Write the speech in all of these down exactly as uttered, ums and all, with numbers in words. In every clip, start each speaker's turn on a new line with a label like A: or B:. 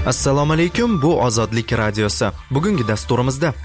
A: Assalomu alaykum, bu Ozodlik radiosi. Bugungi dasturimizda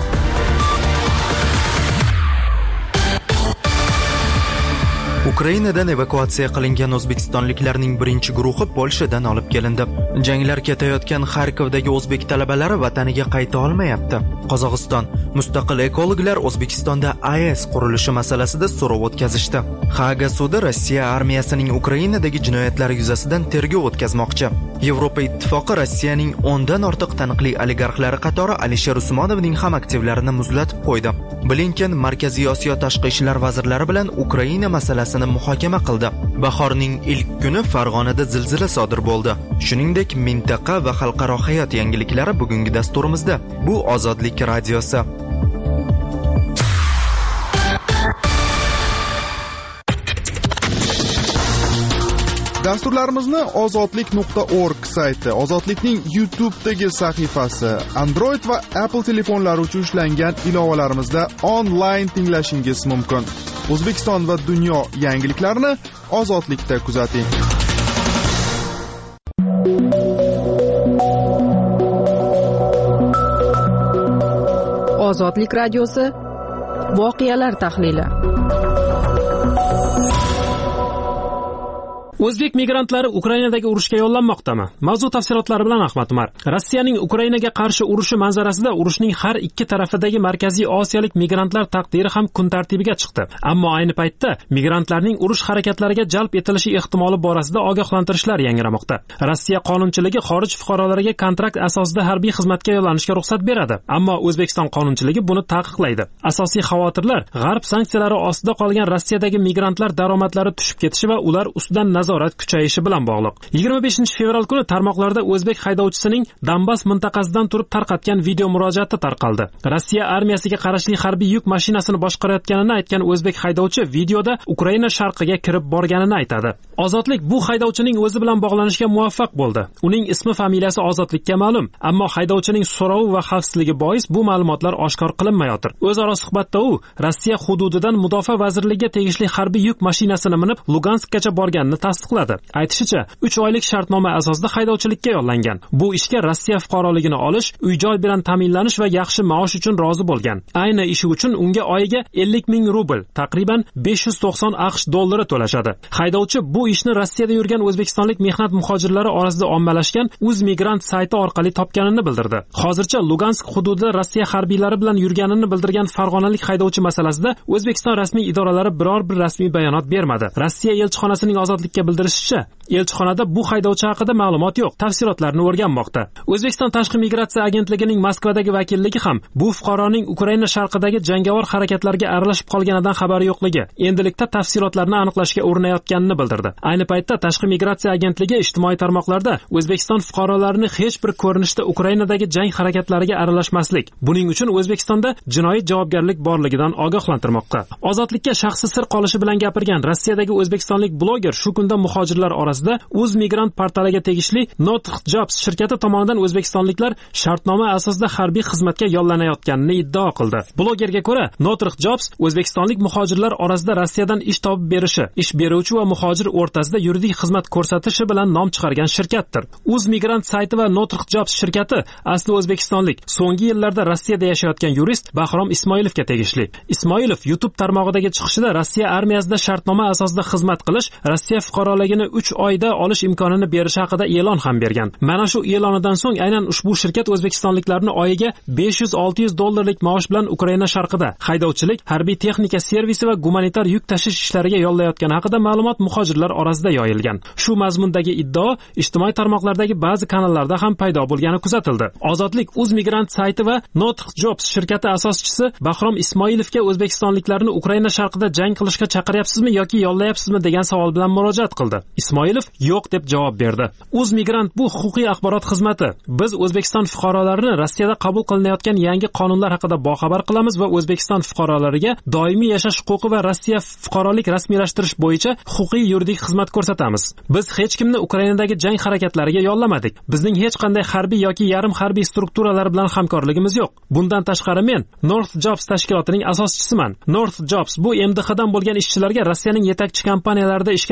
A: Ukrainadan evakuatsiya qilingan o'zbekistonliklarning birinchi guruhi Polshadan olib kelindi. Janglar ketayotgan Xarkovdagi o'zbek talabalari vataniga qayta olmayapti. Qozog'iston mustaqil ekologlar O'zbekistonda A E S qurilishi masalasida so'rov o'tkazishdi. Haaga sudi Rossiya armiyasining Ukrainadagi jinoyatlari yuzasidan tergov o'tkazmoqchi. Yevropa Ittifoqi Rossiyaning o'ndan ortiq taniqli oligarxlari qatori Alisher Usmonovning ham aktivlarini muzlatib qo'ydi. Blinken Markaziy Osiyo tashqi ishlar vazirlari bilan Ukraina masalasini muhokama qildi. Bahorning ilk kuni Farg'onada zilzila sodir bo'ldi. Shuningdek, mintaqa va xalqaro hayot yangiliklari bugungi dasturimizda. Bu Ozodlik radiosi.
B: Dasturlarimizni ozodlik nuqta org sayti, Ozodlikning YouTube'dagi sahifasi, Android va Apple telefonlari uchun ishlangan ilovalarimizda onlayn tinglashingiz mumkin. O'zbekiston va dunyo yangiliklarini Ozodlikda kuzating.
C: Ozodlik radiosi voqealar tahlili.
D: O'zbek migrantlari Ukrainadagi urushga yo'llanmoqdami? Mavzu tafsilotlari bilan Ahmad Umar. Rossiyaning Ukrainaga qarshi urushi manzarasida urushning har ikki tarafidagi Markaziy Osiyolik migrantlar taqdiri ham kun tartibiga chiqdi. Ammo ayni paytda migrantlarning urush harakatlariga jalb etilishi ehtimoli borasida ogohlantirishlar yangramoqda. Rossiya qonunchiligi xorij fuqarolariga kontrakt asosida harbiy xizmatga yo'llanishga ruxsat beradi, ammo O'zbekiston qonunchiligi buni taqiqlaydi. Asosiy xavotirlar G'arb sanksiyalari ostida qolgan Rossiyadagi migrantlar daromadlari tushib ketishi va ular ustidan nazorat kuchayishi bilan bog'liq. yigirma beshinchi fevral kuni tarmoqlarda o'zbek haydovchisining Donbass mintaqasidan turib tarqatgan video murojaati tarqaldi. Rossiya armiyasiga qarashli harbiy yuk mashinasini boshqarayotganini aytgan o'zbek haydovchi videoda Ukraina sharqiga kirib borganini aytadi. Ozodlik bu haydovchining o'zi bilan bog'lanishga muvaffaq bo'ldi. Uning ismi, familiyasi Ozodlikka ma'lum, ammo haydovchining so'rovi va xavfsizligi bois bu ma'lumotlar oshkor qilinmayotir. O'zaro suhbatda u Rossiya hududidan Mudofaa vazirligiga tegishli harbiy yuk mashinasini minib Luganskgacha borganini tasdiqladi. Aytishicha, uch oylik shartnoma asosida haydovchilikka yo'llangan. Bu ishga Rossiya fuqaroligini olish, uy-joy bilan ta'minlanish va yaxshi maosh uchun rozi bo'lgan. Ayni ishi uchun unga oyiga ellik ming rubl, taqriban besh yuz to'qson aqsh dollari to'lashadi. Haydovchi bu ishni Rossiyada yurgan o'zbekistonlik mehnat muhojirlari orasida ommalashgan Uzmigrant sayti orqali topganini bildirdi. Hozircha Lugansk hududida Rossiya harbiylari bilan yurganini bildirgan farg'onalik haydovchi masalasida O'zbekiston rasmiy idoralari biror bir rasmiy bayonot bermadi. Rossiya elchixonasining Ozodlikka bildirishicha, elchixonada bu haydovchi haqida ma'lumot yo'q, tafsilotlarni o'rganmoqda. O'zbekiston Tashqi migratsiya agentligining Moskvadagi vakilligi ham bu fuqaroning Ukraina sharqidagi jangovar harakatlarga aralashib qolganidan xabari yo'qligi, endilikda tafsilotlarni aniqlashga urinayotganini bildirdi. Ayni paytda Tashqi migratsiya agentligi ijtimoiy tarmoqlarda O'zbekiston fuqarolarini hech bir ko'rinishda Ukrainadagi jang harakatlariga aralashmaslik, buning uchun O'zbekistonda jinoiy javobgarlik borligidan ogohlantirmoqda. Ozodlikka shaxsi sir qolishi bilan gapirgan Rossiyadagi o'zbekistonlik bloger shu kunda muhojirlar orasida Uzmigrant portaliga tegishli North Jobs shirkati tomonidan o'zbekistonliklar shartnoma asosida harbiy xizmatga yo'llanayotganini iddao qildi. Blogerga ko'ra, North Jobs o'zbekistonlik muhojirlar orasida Rossiyadan ish topib berishi, ish beruvchi va muhojir o'rtasida yuridik xizmat ko'rsatishi bilan nom chiqargan shirkatdir. Uzmigrant sayti va North Jobs shirkati asli o'zbekistonlik, so'nggi yillarda Rossiyada yashayotgan yurist Bahrom Ismoilovga tegishli. Ismoilov YouTube tarmog'idagi chiqishida Rossiya armiyasida shartnoma asosida xizmat qilish Rossiya fuqaroligini uch oyda olish imkonini berish haqida e'lon ham bergan. Mana shu e'lonidan so'ng aynan ushbu shirkat o'zbekistonliklarni oyiga besh yuz olti yuz dollarlik maosh bilan Ukraina sharqida haydovchilik, harbiy texnika servisi va gumanitar yuk tashish ishlariga yo'llayotgani haqida ma'lumot muhojirlar orasida yoyilgan. Shu mazmundagi iddao ijtimoiy tarmoqlardagi ba'zi kanallarda ham paydo bo'lgani kuzatildi. Ozodlik Uzmigrant sayti va North Jobs shirkati asoschisi Bahrom Ismoilovga o'zbekistonliklarni Ukraina sharqida jang qilishga chaqiryapsizmi yoki yo'llayapsizmi degan savol bilan murojaat qildi. Ismoilov yo'q deb javob berdi. Uzmigrant bu huquqiy axborot xizmati. Biz O'zbekiston fuqarolarini Rossiyada qabul qilinayotgan yangi qonunlar haqida boxabar qilamiz va O'zbekiston fuqarolariga doimiy yashash huquqi va Rossiya fuqarolik rasmiylashtirish bo'yicha huquqiy yuridik xizmat ko'rsatamiz. Biz hech kimni Ukrainadagi jang harakatlariga yo'llamadik. Bizning hech qanday harbiy yoki yarim harbiy strukturalar bilan hamkorligimiz yo'q. Bundan tashqari men North Jobs tashkilotining asoschisiman. North Jobs bu M D H dan bo'lgan ishchilarga Rossiyaning yetakchi kompaniyalarida ishga joylashishni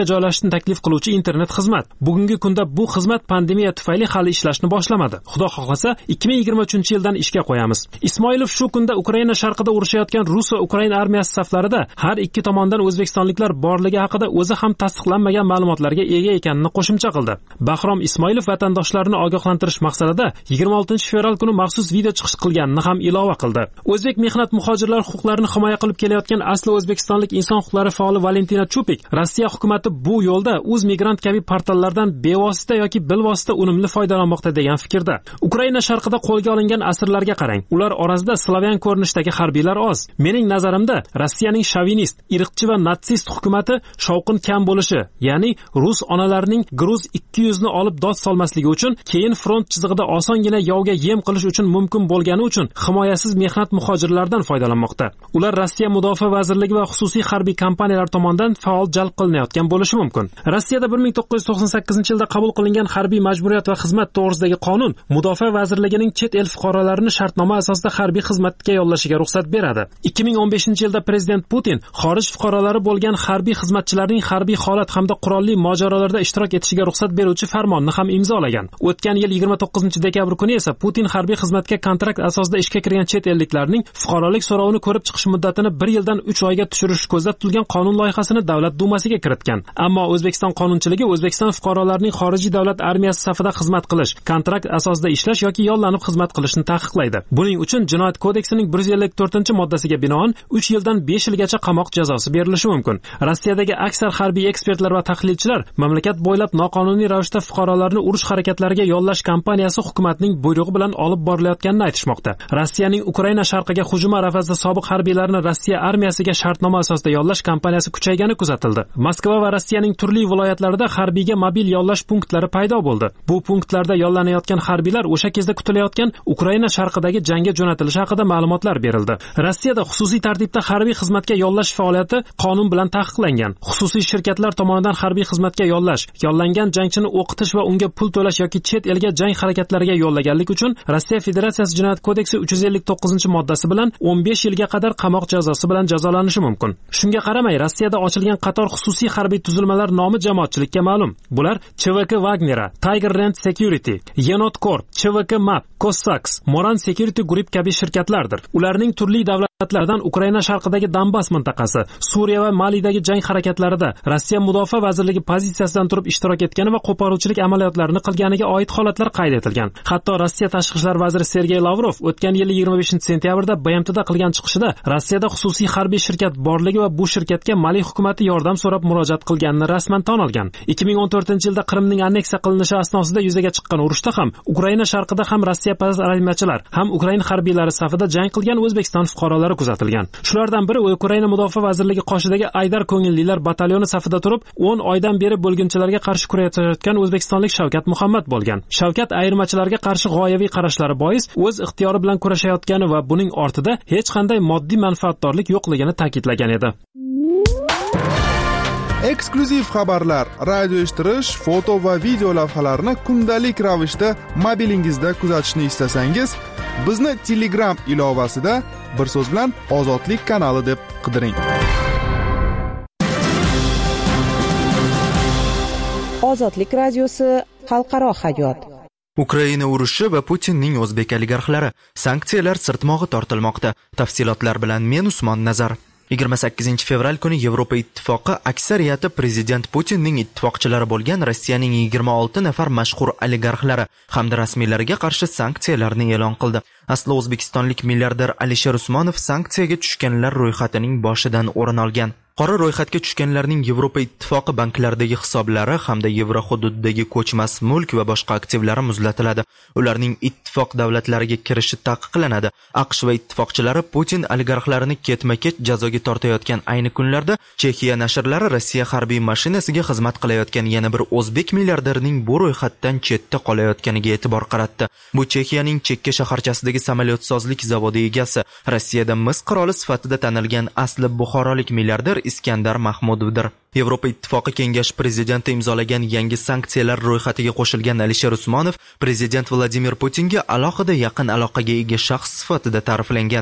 D: taklif qiluvchi internet xizmat. Bugungi kunda bu xizmat pandemiya tufayli hali ishlashni boshlamadi. Xudo xohlasa ikki ming yigirma uchinchi yildan ishga qo'yamiz. Ismoilov shu kunda Ukraina sharqida urushayotgan Rus va Ukraina armiyasi saflarida har ikki tomondan o'zbekistonliklar borligi haqida o'zi ham tasdiqlanmagan ma'lumotlarga ega ekanini qo'shimcha qildi. Bahrom Ismoilov vatandoshlarni ogohlantirish maqsadida yigirma oltinchi fevral kuni maxsus video chiqish qilganini ham ilova qildi. O'zbek mehnat muhojirlar huquqlarini himoya qilib kelayotgan asli o'zbekistonlik inson huquqlari faoli Valentina Chupik Rossiya hukumatı bu yo'lda o'z migrant kabi portallardan bevosita yoki bilvosita unumli foydalanmoqda degan fikrda. Ukraina sharqida qo'lga olingan asirlarga qarang. Ular orasida slavyan ko'rinishdagi harbiylar oz. Mening nazarimda Rossiyaning shovinist, irqchi va natsist hukumati shovqin kam bo'lishi, ya'ni rus onalarining gruz ikki yuz ni olib dod solmasligi uchun, keyin front chizig'ida osongina yovga yem qilish uchun mumkin bo'lgani uchun himoyasiz mehnat muhojirlardan foydalanmoqda. Ular Rossiya mudofaa vazirligi va xususiy harbiy kompaniyalar tomonidan faol jalb qilinayotgan bo'lishi mumkin. Rossiyada bir ming to'qqiz yuz to'qson sakkizinchi yilda qabul qilingan harbiy majburiyat va xizmat to'g'risidagi qonun mudofaa vazirligining chet el fuqarolarini shartnoma asosida harbiy xizmatga yollashiga ruxsat beradi. ikki ming o'n beshinchi yilda prezident Putin xorij fuqarolari bo'lgan harbiy xizmatchilarning harbiy holat hamda qurolli mojarolarda ishtirok etishiga ruxsat beruvchi farmonni ham imzolagan. O'tgan yil yigirma to'qqizinchi dekabr kuni esa Putin harbiy xizmatga kontrakt asosida ishga kirgan chet elliklarning fuqarolik so'rovini ko'rib chiqish muddatini bir yildan uch oyga tushirish ko'zda tutilgan qonun loyihasini Davlat dumasiga kiritgan. Ammo O'zbekiston qonunchiligi O'zbekiston fuqarolarining xorijiy davlat armiyasi safida xizmat qilish, kontrakt asosida ishlash yoki yollanib xizmat qilishni taqiqlaydi. Buning uchun Jinoyat kodeksining bir yuz ellik to'rtinchi moddasiga binoan uch yildan besh yilgacha qamoq jazosi berilishi mumkin. Rossiyadagi aksar harbiy ekspertlar va tahlilchilar mamlakat bo'ylab noqonuniy ravishda fuqarolarni urush harakatlariga yollash kampaniyasi hukumatning buyrug'i bilan olib borilayotganini aytishmoqda. Rossiyaning Ukraina sharqiga hujumi arafasida sobiq harbiylarni Rossiya armiyasiga shartnoma asosida yollash kampaniyasi kuchaygani kuzatildi. Moskva va Rossiyaning turli viloyatlarida harbiyga mobil yollash punktlari paydo bo'ldi. Bu punktlarda yollanayotgan harbiylar o'sha kezda kutilayotgan Ukraina sharqidagi jangga jo'natilishi haqida ma'lumotlar berildi. Rossiyada xususiy tartibda harbiy xizmatga yollash faoliyati qonun bilan taqiqlangan. Xususiy shirkatlar tomonidan harbiy xizmatga yollash, yollangan jangchini o'qitish va unga pul to'lash yoki chet elga jang harakatlariga yollaganlik uchun Rossiya Federatsiyasi Jinoyat kodeksi uch yuz ellik to'qqizinchi moddasi bilan o'n besh yilga qadar qamoq jazosi bilan jazolanishi mumkin. Shunga qaramay, Rossiyada ochilgan qator xususiy harbiy tuzilmalar nomi jamoatchilikka ma'lum. Bular C V K Wagnera, Tiger Rent Security, Yenot Corp, C V K Map, Cossacks, Moran Security Group kabi shirkatlardir. Ularning turli davlatlardan Ukraina sharqidagi Donbass mintaqasi, Suriya va Malidagi jang harakatlarida Rossiya mudofaa vazirligi pozitsiyasidan turib ishtirok etgani va qo'poruvchilik amaliyotlarini qilganiga oid holatlar qayd etilgan. Hatto Rossiya tashqi ishlar vaziri Sergey Lavrov o'tgan yil yigirma beshinchi sentyabrda B M Tda qilgan chiqishida Rossiyada xususiy harbiy shirkat borligi va bu shirkatga Mali hukumatı yordam so'rab murojaat qilganini rasman tan olgan. ikki ming o'n to'rtinchi yilda Qrimning anneksiya qilinishi asnosida yuzaga chiqqan urushda ham Ukraina sharqida ham Rossiya parast armiyachilar, ham Ukraina harbiylari safida jang qilgan O'zbekiston fuqarolari kuzatilgan. Shulardan biri Ukraina mudofaa vazirligi qoshidagi Aydar ko'ngillilar batalyoni safida turib, o'n oydan beri bo'lginchilarga qarshi kurashayotgan o'zbekistonlik Shavkat Muhammad bo'lgan. Shavkat ayirmachilarga qarshi g'oyaviy qarashlari bois o'z ixtiyori bilan kurashayotgani va buning ortida hech qanday moddiy manfaatdorlik yo'qligini ta'kidlagan edi.
B: Eksklyuziv xabarlar, radio eshittirish, foto va video lavhalarni kundalik ravishda mobilingizda kuzatishni istasangiz, bizni Telegram ilovasida bir so'z bilan Ozodlik kanali deb qidiring.
E: Ozodlik radiosi, xalqaro hayot.
A: Ukraina urushi va Putinning o'zbek oligarxlari, sanksiyalar sirtmog'i tortilmoqda. Tafsilotlar bilan men Usmon Nazar. yigirma sakkizinchi fevral kuni Yevropa ittifoqi aksariyati prezident Putinning ittifoqchilari bo'lgan Rossiyaning yigirma olti nafar mashhur oligarxlari hamda rasmiylarga qarshi sanksiyalarni e'lon qildi. Asli o'zbekistonlik milliarder Alisher Usmonov sanksiyaga tushganlar ro'yxatining boshidan o'rin olgan. Qora ro'yxatga tushganlarning Yevropa ittifoqi banklaridagi hisoblari hamda yevro hududidagi ko'chmas mulk va boshqa aktivlari muzlatiladi. Ularning ittifoq davlatlariga kirishi taqiqlanadi. AQSh va ittifoqchilari Putin oligarxlarini ketma-ket jazoga tortayotgan ayni kunlarda Chexiya nashrlari Rossiya harbiy mashinasiga xizmat qilayotgan yana bir o'zbek milliarderining bu ro'yxatdan chetda qolayotganiga e'tibor qaratdi. Bu Chexiyaning chekka shaharchasidagi samolyotsozlik zavodi egasi, Rossiyada mis qiroli sifatida tanilgan asli buxorolik milliarder Iskandar Mahmudovdir. Yevropa ittifoqi kengash prezidenti imzolagan yangi sanksiyalar ro'yxatiga qo'shilgan Alisher Usmonov prezident Vladimir Putinga alohida yaqin aloqaga ega shaxs sifatida ta'riflangan.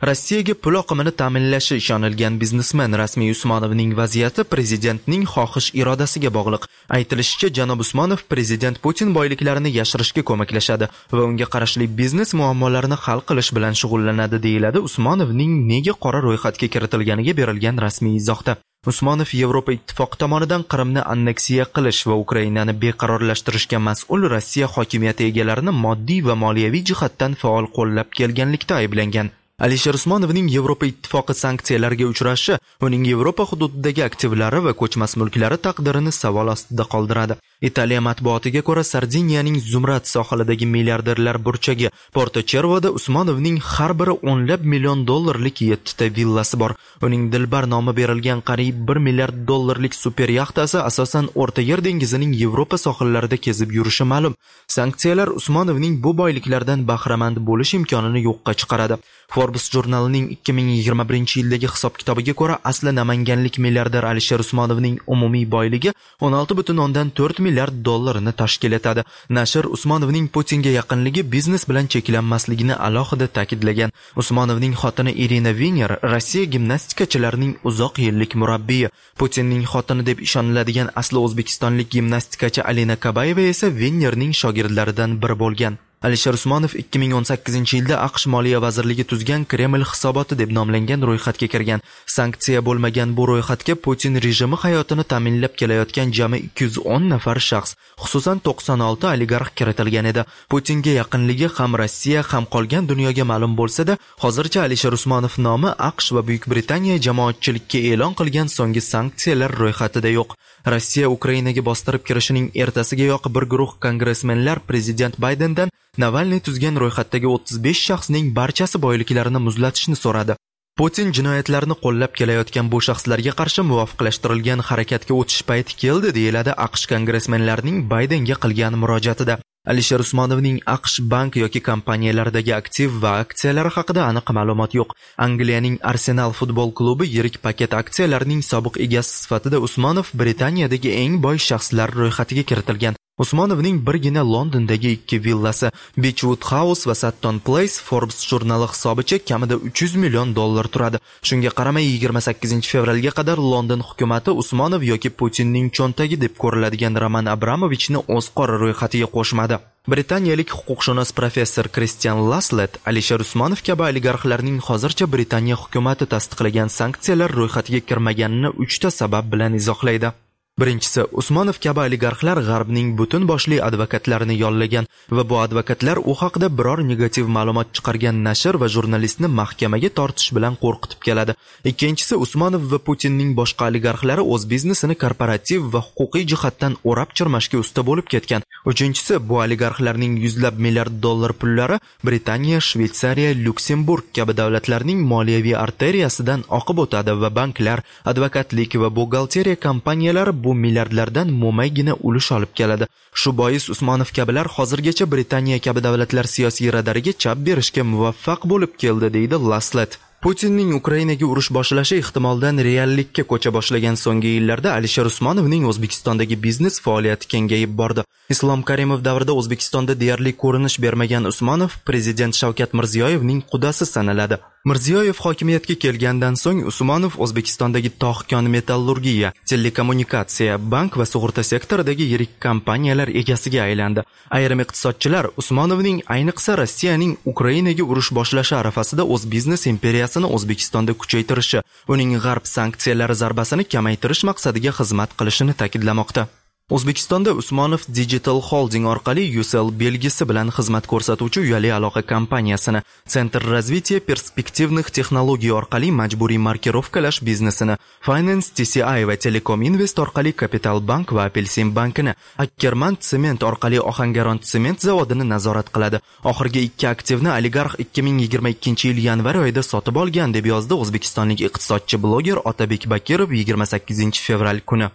A: Rossiyaga pul oqimini ta'minlashi ishonilgan biznesmen Rasmiy Usmonovning vaziyati prezidentning xohish irodasiga bog'liq. Aytilishicha, janob Usmonov prezident Putin boyliklarini yashirishga ko'maklashadi va unga qarashli biznes muammolarini hal qilish bilan shug'ullanadi, deyiladi Usmonovning nega qora ro'yxatga kiritilganiga berilgan rasmiy izohda. Usmonov Yevropa ittifoqi tomonidan Qrimni anneksiya qilish va Ukrainani beqarorlashtirishga mas'ul Rossiya hokimiyati egalarini moddiy va moliyaviy jihatdan faol qo'llab kelganlikda ayblangan. Alisher Usmonovning Yevropa ittifoqi sanksiyalarga uchrashi uning Yevropa hududidagi aktivlari va ko'chmas mulklari taqdirini savol ostida qoldiradi. Italiya matbuotiga ko'ra, Sardiniyaning Zumrad sohilidagi milliarderlar burchagi Porto Cervoda Usmonovning har biri o'nlab million dollarlik yettita villasi bor. Uning Dilbar nomi berilgan qariyb bir milliard dollarlik super yaxtasi asosan O'rta Yer dengizining Yevropa sohillarida kezib yurishi ma'lum. Sanksiyalar Usmonovning bu boyliklardan bahramand bo'lish imkonini yo'qqa chiqaradi. Forbes jurnalining ikki ming yigirma birinchi yildagi hisob-kitobiga ko'ra, asli namanganlik milliarder Alisher Usmonovning umumiy boyligi o'n olti butun o'ndan to'rt milliard dollarni tashkil etadi. Nashr Usmonovning Putinga yaqinligi biznes bilan cheklanmasligini alohida ta'kidlagan. Usmonovning xotini Irina Viner Rossiya gimnastikachilarining uzoq yillik murabbiyi. Putinning xotini deb ishoniladigan asli o'zbekistonlik gimnastikachi Alina Kabayeva esa Vinerning shogirdlaridan biri bo'lgan. Alisher Usmonov ikki ming o'n sakkizinchi yilda AQSh Moliya vazirligi tuzgan Kreml hisoboti deb nomlangan ro'yxatga kirgan. Sanksiya bo'lmagan bu ro'yxatga Putin rejimi hayotini ta'minlab kelayotgan jami ikki yuz o'n nafar shaxs, xususan to'qson olti oligarx kiritilgan edi. Putinga yaqinligi ham Rossiya ham qolgan dunyoga ma'lum bo'lsa-da, hozircha Alisher Usmonov nomi AQSh va Buyuk Britaniya jamoatchilikka e'lon qilgan so'nggi sanksiyalar ro'yxatida yo'q. Rossiya Ukrainaga bostirib kirishining ertasigayoq bir guruh kongressmenlar prezident Baydendan Navalniy tuzgan ro'yxatdagi o'ttiz besh shaxsning barchasi boyliklarini muzlatishni so'radi. Putin jinoyatlarni qo'llab kelayotgan bu shaxslarga qarshi muvofiqlashtirilgan harakatga o'tish payti keldi, deyiladi AQSh kongressmenlarining Baydenga qilgan murojaatida. Alisher Usmonovning AQSh bank yoki kompaniyalaridagi aktiv va aksiyalari haqida aniq ma'lumot yo'q. Angliyaning Arsenal futbol klubi yirik paket aksiyalarining sobiq egasi sifatida Usmonov Britaniyadagi eng boy shaxslar ro'yxatiga kiritilgan. Usmonovning birgina Londondagi ikki villasi Beechwood House va Sutton Place Forbes jurnali hisobicha kamida uch yuz million dollar turadi. Shunga qaramay yigirma sakkizinchi fevralga qadar London hukumatı Usmonov yoki Putinning cho'ntagi deb ko'riladigan Roman Abramovichni o'z qora ro'yxatiga qo'shmadi. Britaniyalik huquqshunos professor Christian Laslet Alisher Usmonov kabi oligarxlarning hozircha Britaniya hukumati tasdiqlagan sanksiyalar ro'yxatiga kirmaganini uchta sabab bilan izohlaydi. Birinchisi, Usmonov kabi oligarxlar G'arbning butun boshli advokatlarini yollagan va bu advokatlar u haqida biror negativ ma'lumot chiqargan nashr va jurnalistni mahkamaga tortish bilan qo'rqitib keladi. Ikkinchisi, Usmonov va Putinning boshqa oligarxlari o'z biznesini korporativ va huquqiy jihatdan o'rab chirmashga usta bo'lib ketgan. Uchinchisi, bu oligarxlarning yuzlab milliard dollar pullari Britaniya, Shveysariya, Lyuksemburg kabi davlatlarning moliyaviy arteriyasidan oqib o'tadi va banklar, advokatlik va buxgalteriya kompaniyalari bu milliardlardan mo'maygina ulush olib keladi. Shu bois Usmonov kabilar hozirgacha Britaniya kabi davlatlar siyosiy radariga chap berishga muvaffaq bo'lib keldi, deydi Laslet. Putinning Ukrainaga urush boshlashi ehtimoldan reallikka ko'cha boshlagan so'nggi yillarda Alisher Usmonovning O'zbekistondagi biznes faoliyati kengayib bordi. Islom Karimov davrida O'zbekistonda deyarli ko'rinish bermagan Usmonov prezident Shavkat Mirziyoyevning qudasi sanaladi. Mirziyoyev hokimiyatga kelgandan so'ng Usmonov O'zbekistondagi tog'-kon metallurgiya, telekommunikatsiya, bank va sug'urta sektoridagi yirik kompaniyalar egasiga aylandi. Ayrim iqtisodchilar Usmonovning ayniqsa Rossiyaning Ukrainaga urush boshlashi arafasida o'z biznes imperiyasini O'zbekistonda kuchaytirishi, uning g'arb sanksiyalari zarbasini kamaytirish maqsadiga xizmat qilishini ta'kidlamoqda. O'zbekistonda Usmonov Digital Holding orqali Ucell belgisi bilan xizmat ko'rsatuvchi uyali aloqa kompaniyasini, Center развития perspektivных texnologiya orqali majburiy markirovkalash biznesini, Finance T C I va Telecom Invest orqali Capital Bank va Apelsin bankini, Ackerman Cement orqali Ohangaron Cement zavodini nazorat qiladi. Oxirgi ikki aktivni oligarx ikki ming yigirma ikkinchi yil yanvar oyida sotib olgan, deb yozdi o'zbekistonlik iqtisodchi bloger Otabek Bakirov yigirma sakkizinchi fevral kuni.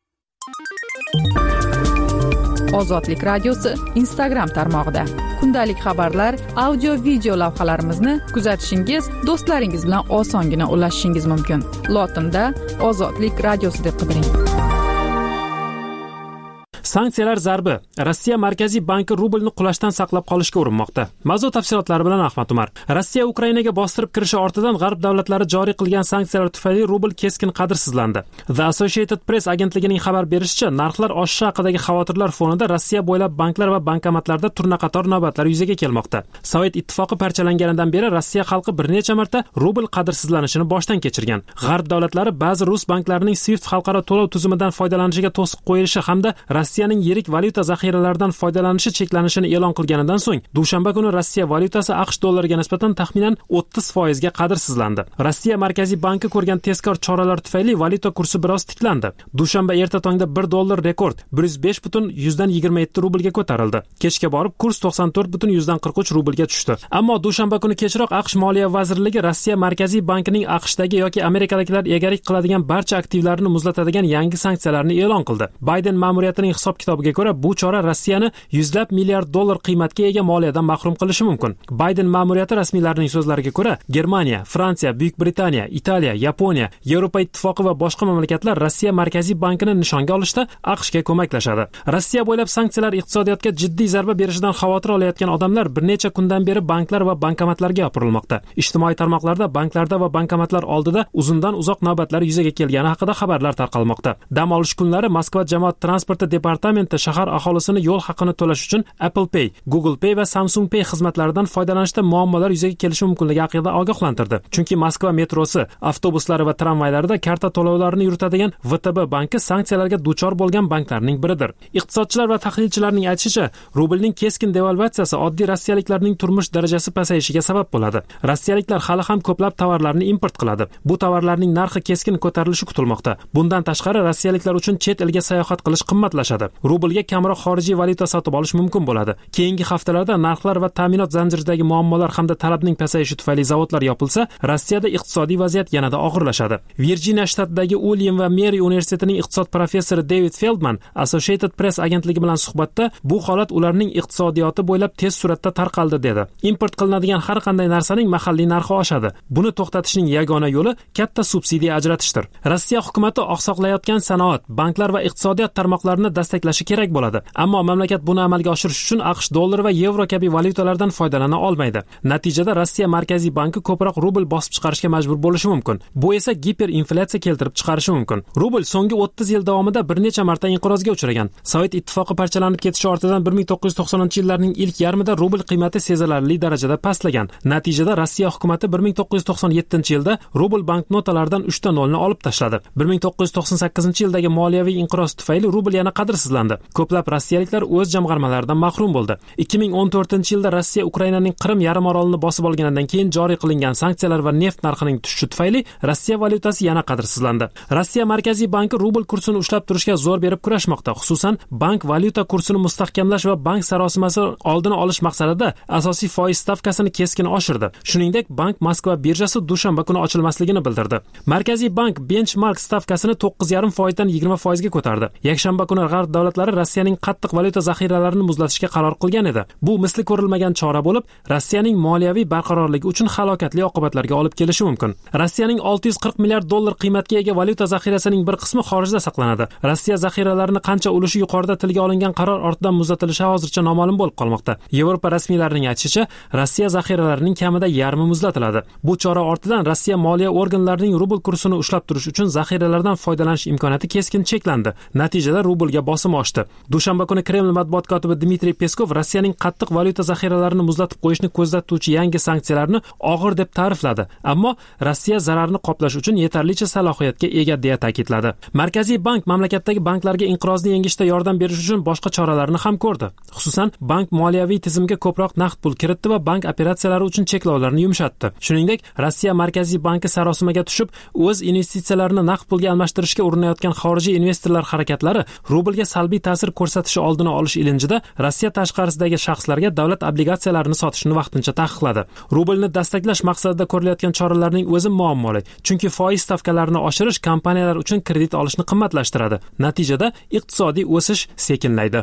C: Ozodlik radiosi Instagram tarmog'ida kundalik xabarlar, audio video lavhalarimizni kuzatishingiz, do'stlaringiz bilan osongina ulashishingiz mumkin. Lotinda Ozodlik radiosi deb qidiring.
D: Sanksiyalar zarbi. Rossiya Markaziy banki rublni qulashdan saqlab qolishga urinmoqda. Mavzu tafsilotlari bilan Ahmad Umar. Rossiya Ukrainaga bostirib kirishi ortidan g'arb davlatlari joriy qilgan sanksiyalar tufayli rubl keskin qadrsizlandi. The Associated Press agentligining xabar berishicha, narxlar oshishi haqidagi xavotirlar fonida Rossiya bo'ylab banklar va bankomatlarda turna-qator navbatlar yuzaga kelmoqda. Sovet ittifoqi parchalanganidan beri Rossiya xalqi bir necha marta rubl qadrsizlanishini boshdan kechirgan. G'arb davlatlari ba'zi rus banklarining Swift xalqaro to'lov tuzumidan foydalanishiga to'siq qo'yilishi hamda Rossiyaning yirik valyuta zaxiralaridan foydalanishi cheklanishini e'lon qilganidan so'ng, dushanba kuni Rossiya valyutasi AQSh dollariga nisbatan taxminan o'ttiz foiz ga qadrsizlandi. Rossiya Markaziy banki ko'rgan tezkor choralar tufayli valyuta kursi biroz tiklandi. Dushanba erta tongda bir dollar rekord bir yuz besh butun yuzdan yigirma yetti rublga ko'tarildi. Kechga borib kurs to'qson to'rt butun yuzdan qirq uch rublga tushdi. Ammo dushanba kuni kechroq AQSh Moliya vazirligi Rossiya Markaziy bankining AQShdagi yoki amerikaliklar egalik qiladigan barcha aktivlarini muzlatadigan yangi sanksiyalarni e'lon qildi. Bayden ma'muriyatining hisob-kitobiga ko'ra, bu chora Rossiyani yuzlab milliard dollar qiymatga ega moliyadan mahrum qilishi mumkin. Bayden ma'muriyati rasmiylarining so'zlariga ko'ra, Germaniya, Fransiya, Buyuk Britaniya, Italiya, Yaponiya, Yevropa ittifoqi va boshqa mamlakatlar Rossiya Markaziy bankini nishonga olishda AQShga ko'maklashadi. Rossiya bo'ylab sanksiyalar iqtisodiyotga jiddiy zarba berishidan xavotir olayotgan odamlar bir necha kundan beri banklar va bankomatlarga yopirilmoqda. Ijtimoiy tarmoqlarda banklarda va bankomatlar oldida uzundan uzoq navbatlar yuzaga kelgani haqida xabarlar tarqalmoqda. Dam olish kunlari Moskva jamoat transporti departamenti shahar aholisini yo'l haqini to'lash uchun Apple Pay, Google Pay va Samsung Pay xizmatlaridan foydalanishda muammolar yuzaga kelishi mumkinligi haqida ogohlantirdi. Chunki Moskva metrosi, avtobuslari va tramvaylarida karta to'lovlarini yuritadigan V T B banki sanksiyalarga duchor bo'lgan banklarning biridir. Iqtisodchilar va tahlilchilarning aytishicha, rublning keskin devalvatsiyasi oddiy rossiyaliklarning turmush darajasi pasayishiga sabab bo'ladi. Rossiyaliklar hali ham ko'plab tovarlarni import qiladi. Bu tovarlarning narxi keskin ko'tarilishi kutilmoqda. Bundan tashqari rossiyaliklar uchun chet elga sayohat qilish qimmatlashadi. Rublga kamroq xorijiy valyuta sotib olish mumkin bo'ladi. Keyingi haftalarda narxlar va ta'minot zanjiridagi muammolar hamda talabning pasayishi tufayli zavodlar yopilsa, Rossiyada iqtisodiy vaziyat yanada og'irlashadi. Virjiniya shtatidagi Uilyam va Meri universitetining iqtisod professori David Feldman Associated Press agentligi bilan suhbatda bu holat ularning iqtisodiyoti bo'ylab tez suratda tarqaldi dedi. Import qilinadigan har qanday narsaning mahalliy narxi oshadi. Buni to'xtatishning yagona yo'li katta subsidiya ajratishdir. Rossiya hukumatı oqsoqlayotgan sanoat, banklar va iqtisodiyot tarmoqlarini dastaklashi kerak bo'ladi. Ammo mamlakat buni amalga oshirish uchun AQSh dollari va yevro kabi valyutalardan foydalana olmaydi. Natijada Rossiya Markaziy banki ko'proq rubl bosib chiqarishga majbur bo'lishi mumkin. Bu esa giperinflyatsiya keltirib chiqarishi mumkin. Rubl so'nggi o'ttiz yil davomida bir necha marta inqirozga uchragan. Sovet ittifoqi parchalanib ketishi ortidan bir ming to'qqiz yuz to'qsoninchi yillarning ilk yarmida rubl qiymati sezilarli darajada pastlagan. Natijada Rossiya hukumatı bir ming to'qqiz yuz to'qson yettinchi yilda rubl banknotalaridan uchta nolni olib tashladi. bir ming to'qqiz yuz to'qson sakkizinchi yildagi moliyaviy inqiroz tufayli rubl yana qadrsizlandi. Ko'plab rossiyaliklar o'z jamg'armalaridan mahrum bo'ldi. ikki ming o'n to'rtinchi yilda Rossiya Ukrainaning Qrim yarim orolini bosib olganidan keyin joriy qilingan sanksiyalar va neft narxining tushishi tufayli Rossiya valyutasi yana qadrsizlandi. Rossiya Markaziy banki rubl kursini ushlab turishga zo'r berib kurashmoqda. Xususan, bank valyuta kursini mustahkamlash va bank sarosimasi oldini olish maqsadida asosiy foiz stavkasini keskin oshirdi. Shuningdek, bank Moskva birjasi dushanba kuni ochilmasligini bildirdi. Markaziy bank benchmark stavkasini to'qqiz yarim foiz dan yigirma foiz ga ko'tardi. Yakshanba kuni g'arb davlatlari Rossiyaning qattiq valyuta zaxiralarini muzlatishga qaror qilgan edi. Bu misli ko'rilmagan chora bo'lib, Rossiyaning moliyaviy barqarorligi uchun halokatli oqibatlarga olib kelishi mumkin. Rossiyaning olti yuz qirq milliard dollar qiymatga ega valyuta zaxirasining bir qismi xorijda saqlanadi. Rossiya zaxiralarini qancha ulushi yuqorida tilga olingan qaror ortidan muzlatilishi hozircha noma'lum bo'lib qolmoqda. Yevropa rasmiylarining aytishicha, Rossiya zaxiralarining kamida yarmi muzlatiladi. Bu chora ortidan Rossiya moliya organlarining rubl kursini ushlab turish uchun zaxiralardan foydalanish imkoniyati keskin cheklandi. Natijada rublga bosim oshdi. Dushanba kuni Kreml matbuot kotibi Dmitriy Peskov Rossiyaning qattiq valyuta zaxiralarini muzlatib qo'yishni ko'zda tutuvchi yangi sanksiyalarni og'ir deb ta'rifladi. Ammo Rossiya zararni qoplash uchun yetarlicha salohiyatga ega deya ta'kidladi. Markaziy bank mamlakatdagi banklarga inqirozni yengishda yordam berish uchun boshqa choralarni ham ko'rdi. Xususan, bank moliyaviy tizimga ko'proq naqd pul kiritdi va bank operatsiyalari uchun cheklovlarni yumshatdi. Shuningdek, Rossiya Markaziy banki sarosimaga tushib, o'z investitsiyalarini naqd pulga almashtirishga urinayotgan xorijiy investorlar harakatlari rublga salbiy ta'sir ko'rsatishi oldini olish ilinjida Rossiya tashqarisidagi shaxslarga davlat obligatsiyalarini sotishni vaqtincha taqiqladi. Rublni dastaklash maqsadida ko'rilayotgan choralarning o'zi muammoli, chunki foiz stavkalarini oshirish kompaniyalar uchun kredit olishni qimmatlashtiradi. Natijada iqtisodiy o'sish sekinlaydi.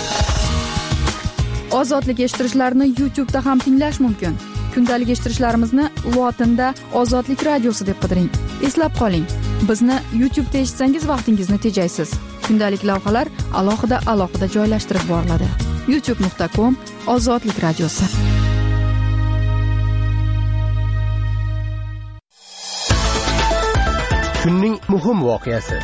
C: Ozodlik eshittirichlarini YouTube da ham tinglash mumkin. Kundalik eshittirishlarimizni lotinda Ozodlik radiosi deb qidiring. Eslab qoling, bizni YouTube da eshitsangiz vaqtingizni tejaysiz. kundalik lavhalar alohida alohida joylashtirib boriladi. youtube nuqta com ozodlik radiosi.
F: Kunning muhim voqeasi.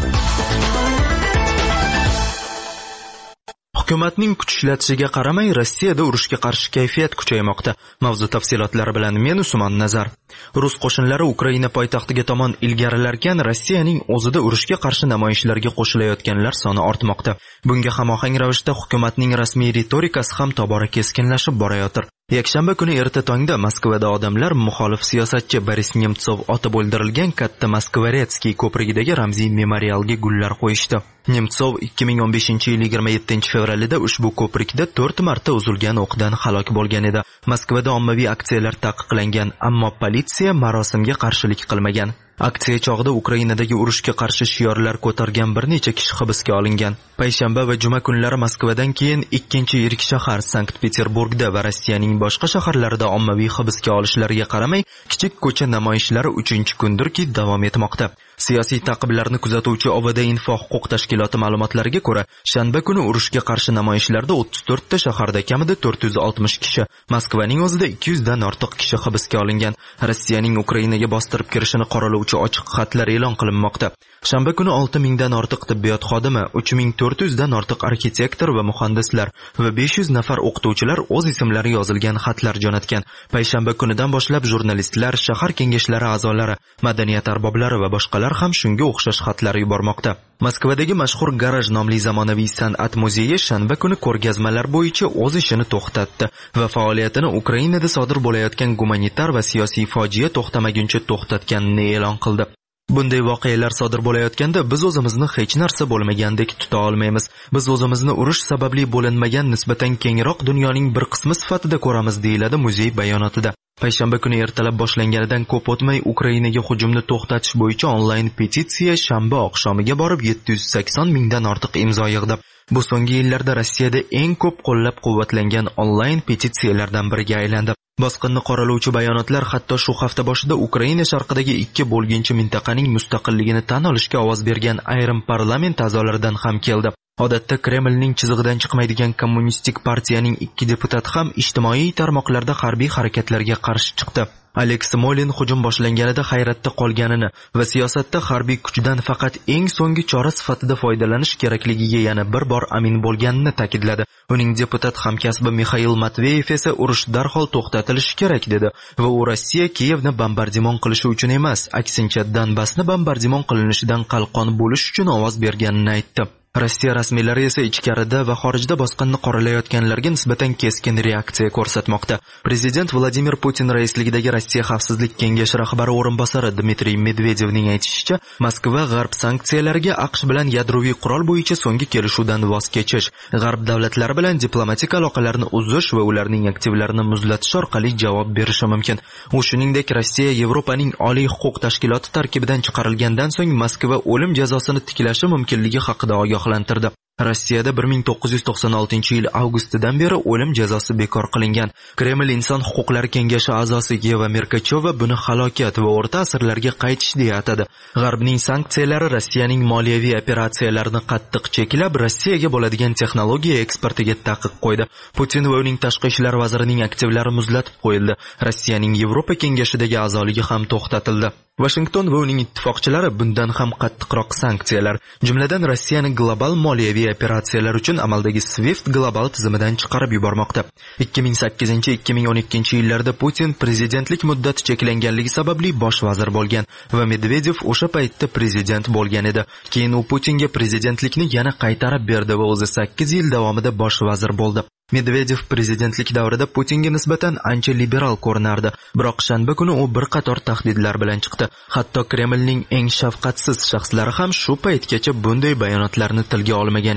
A: Hukumatning kuch ishlatishiga qaramay Rossiyada urushga qarshi kayfiyat kuchaymoqda. Mavzu tafsilotlari bilan men Usmon Nazar. Rus qo'shinlari Ukraina poytaxtiga tomon ilgarilarkan, Rossiyaning o'zida urushga qarshi namoyishlarga qo'shilayotganlar soni ortmoqda. Bunga hamohang ravishda hukumatning rasmiy ritorikasi ham tobora keskinlashib borayotir. Yakshanba kuni erta tongda Moskvada odamlar muxolif siyosatchi Boris Nemtsov otib o'ldirilgan katta Moskvaretskiy ko'prigidagi ramziy memorialga gullar qo'yishdi. Nemtsov ikki ming o'n beshinchi yil yigirma yettinchi fevralida ushbu ko'prikda to'rt marta uzilgan o'qdan halok bo'lgan edi. Moskvada ommaviy aksiyalar taqiqlangan, ammo politsiya marosimga qarshilik qilmagan. Aksiya chog'ida Ukrainadagi urushga qarshi shiorlar ko'targan bir necha kishi hibsga olingan. Payshanba va juma kunlari Moskvadan keyin ikkinchi yirik shahar Sankt-Peterburgda va Rossiyaning boshqa shaharlarida ommaviy hibsga olishlarga qaramay, kichik ko'cha namoyishlari uchinchi kundirki davom etmoqda. Siyosiy ta'qiblarni kuzatuvchi O V D Info huquq tashkiloti ma'lumotlariga ko'ra, shanba kuni urushga qarshi namoyishlarda o'ttiz to'rtta shaharda kamida to'rt yuz oltmish kishi, Moskvaning o'zida ikki yuz dan ortiq kishi hibsga olingan. Rossiyaning Ukrainaga bostirib kirishini qoralovchi ochiq xatlar e'lon qilinmoqda. Shanba kuni olti mingdan ortiq tibbiyot xodimi, uch ming to'rt yuz dan ortiq arxitektor va muhandislar va besh yuz nafar o'qituvchilar o'z ismlari yozilgan xatlar jo'natgan. Payshanba kunidan boshlab jurnalistlar, shahar kengashlari a'zolari, madaniyat arboblari va boshqalar ham shunga o'xshash xatlar yubormoqda. Moskvadagi mashhur garaj nomli zamonaviy san'at muzeyi shanba kuni ko'rgazmalar bo'yicha o'z ishini to'xtatdi va faoliyatini Ukrainada sodir bo'layotgan gumanitar va siyosiy fojia to'xtamaguncha to'xtatganini e'lon qildi. Bunday voqealar sodir bo'layotganda biz o'zimizni hech narsa bo'lmagandek tuta olmaymiz. Biz o'zimizni urush sababli bo'linmagan nisbatan kengroq dunyoning bir qismi sifatida ko'ramiz, deyiladi muzey bayonotida. Payshanba kuni ertalab boshlanganidan ko'p o'tmay Ukrainaga hujumni to'xtatish bo'yicha onlayn petitsiya shanba oqshomiga borib yetti yuz sakson mingdan ortiq imzo yig'di. Bu so'nggi yillarda Rossiyada eng ko'p qo'llab-quvvatlangan onlayn petitsiyalardan biriga aylandi. Bosqinni qoralovchi bayonotlar hatto shu hafta boshida Ukraina sharqidagi ikki bo'lginchi mintaqaning mustaqilligini tan olishga ovoz bergan ayrim parlament a'zolaridan ham keldi. Odatda Kremlning chizig'idan chiqmaydigan kommunistik partiyaning ikki deputati ham ijtimoiy tarmoqlarda harbiy harakatlarga qarshi chiqdi. Alex Molin hujum boshlanganida hayratda qolganini va siyosatda harbiy kuchdan faqat eng so'nggi chora sifatida foydalanish kerakligiga yana bir bor amin bo'lganini ta'kidladi. Uning deputat hamkasbi Mikhail Matveyev esa urush darhol to'xtatilishi kerak dedi va u Rossiya Kiyevni bombardimon qilishi uchun emas, aksincha Donbassni bombardimon qilinishidan qalqon bo'lish uchun ovoz berganini aytdi. Rossiya rasmiylari esa ichkarida va xorijda bosqinni qoralayotganlarga nisbatan keskin reaksiya ko'rsatmoqda. Prezident Vladimir Putin raisligidagi Rossiya xavfsizlik kengashi rahbari o'rinbosari Dmitriy Medvedevning aytishicha, Moskva g'arb sanksiyalariga AQSh bilan yadroviy qurol bo'yicha so'nggi kelishuvdan voz kechish, g'arb davlatlari bilan diplomatik aloqalarni uzish va ularning aktivlarini muzlatish orqali javob berishi mumkin. U shuningdek, Rossiya Yevropaning oliy huquq tashkiloti tarkibidan chiqarilgandan so'ng Moskva o'lim jazosini tiklashi mumkinligi haqida ogoh Rossiyada bir ming to'qqiz yuz to'qson oltinchi yil avgustidan beri o'lim jazosi bekor qilingan. Kreml Inson huquqlari kengashi a'zosi Yeva Merkachova buni halokat va o'rta asrlarga qaytish deya atadi. G'arbning sanksiyalari Rossiyaning moliyaviy operatsiyalarini qattiq cheklab, Rossiyaga bo'ladigan texnologiya eksportiga taqiq qo'ydi. Putin va uning tashqi ishlar vazirining aktivlari muzlatib qo'yildi. Rossiyaning Yevropa kengashidagi a'zoligi ham to'xtatildi. Washington va uning ittifoqchilari bundan ham qattiqroq sanksiyalar, jumladan Rossiyani global moliyaviy operatsiyalar uchun amaldagi SWIFT global tizimidan chiqarib yubormoqda. ikki ming sakkizinchi ikki ming o'n ikkinchi yillarda Putin prezidentlik muddati cheklanganligi sababli bosh vazir bo'lgan va Medvedev o'sha paytda prezident bo'lgan edi. Keyin u Putinga prezidentlikni yana qaytarib berdi va o'zi sakkiz yil davomida bosh vazir bo'ldi. Medvedev prezidentlik davrida Putinga nisbatan ancha liberal ko'rinardi, biroq shanba kuni u bir qator tahdidlar bilan chiqdi. Hatto Kremlning eng shafqatsiz shaxslari ham shu paytgacha bunday bayonotlarni tilga olmagan edi.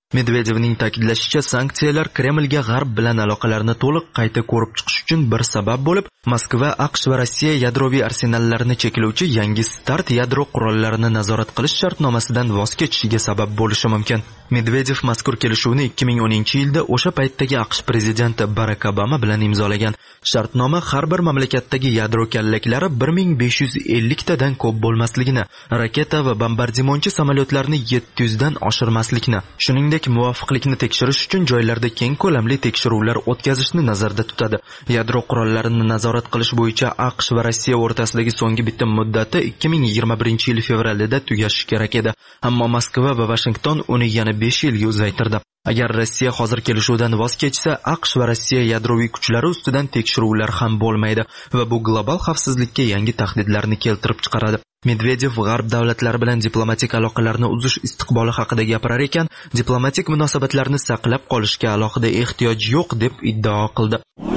A: Medvedevning ta'kidlashicha, sanksiyalar Kremlga G'arb bilan aloqalarni to'liq qayta ko'rib chiqish uchun bir sabab bo'lib, Moskva, AQSh va Rossiya yadroviy arsenallarini cheklovchi yangi START yadro qurollarini nazorat qilish shartnomasidan voz kechishiga sabab bo'lishi mumkin. Medvedev mazkur kelishuvni ikki ming o'ninchi yilda o'sha paytdagi AQSh prezidenti Barak Obama bilan imzolagan. Shartnoma har bir mamlakatdagi yadro kallaklari bir ming besh yuz ellik tadan ko'p bo'lmasligini, raketa va bombardimonchi samolyotlarni yetti yuz dan oshirmaslikni, shuningdek muvofiqlikni tekshirish uchun joylarda keng ko'lamli tekshiruvlar o'tkazishni nazarda tutadi. Yadro qurollarini nazorat qilish bo'yicha AQSh va Rossiya o'rtasidagi so'nggi bitim muddati ikki ming yigirma birinchi yil fevralida tugashi kerak edi. Ammo Moskva va Washington uni yana besh yilga uzaytirdi. Agar Rossiya hozir kelishuvdan voz kechsa, AQSh va Rossiya yadroviy kuchlari ustidan tekshiruvlar ham bo'lmaydi va bu global xavfsizlikka yangi tahdidlarni keltirib chiqaradi. Medvedev G'arb davlatlari bilan diplomatik aloqalarni uzish istiqboli haqida gapirar ekan, diplomatik munosabatlarni saqlab qolishga alohida ehtiyoj yo'q deb iddao qildi.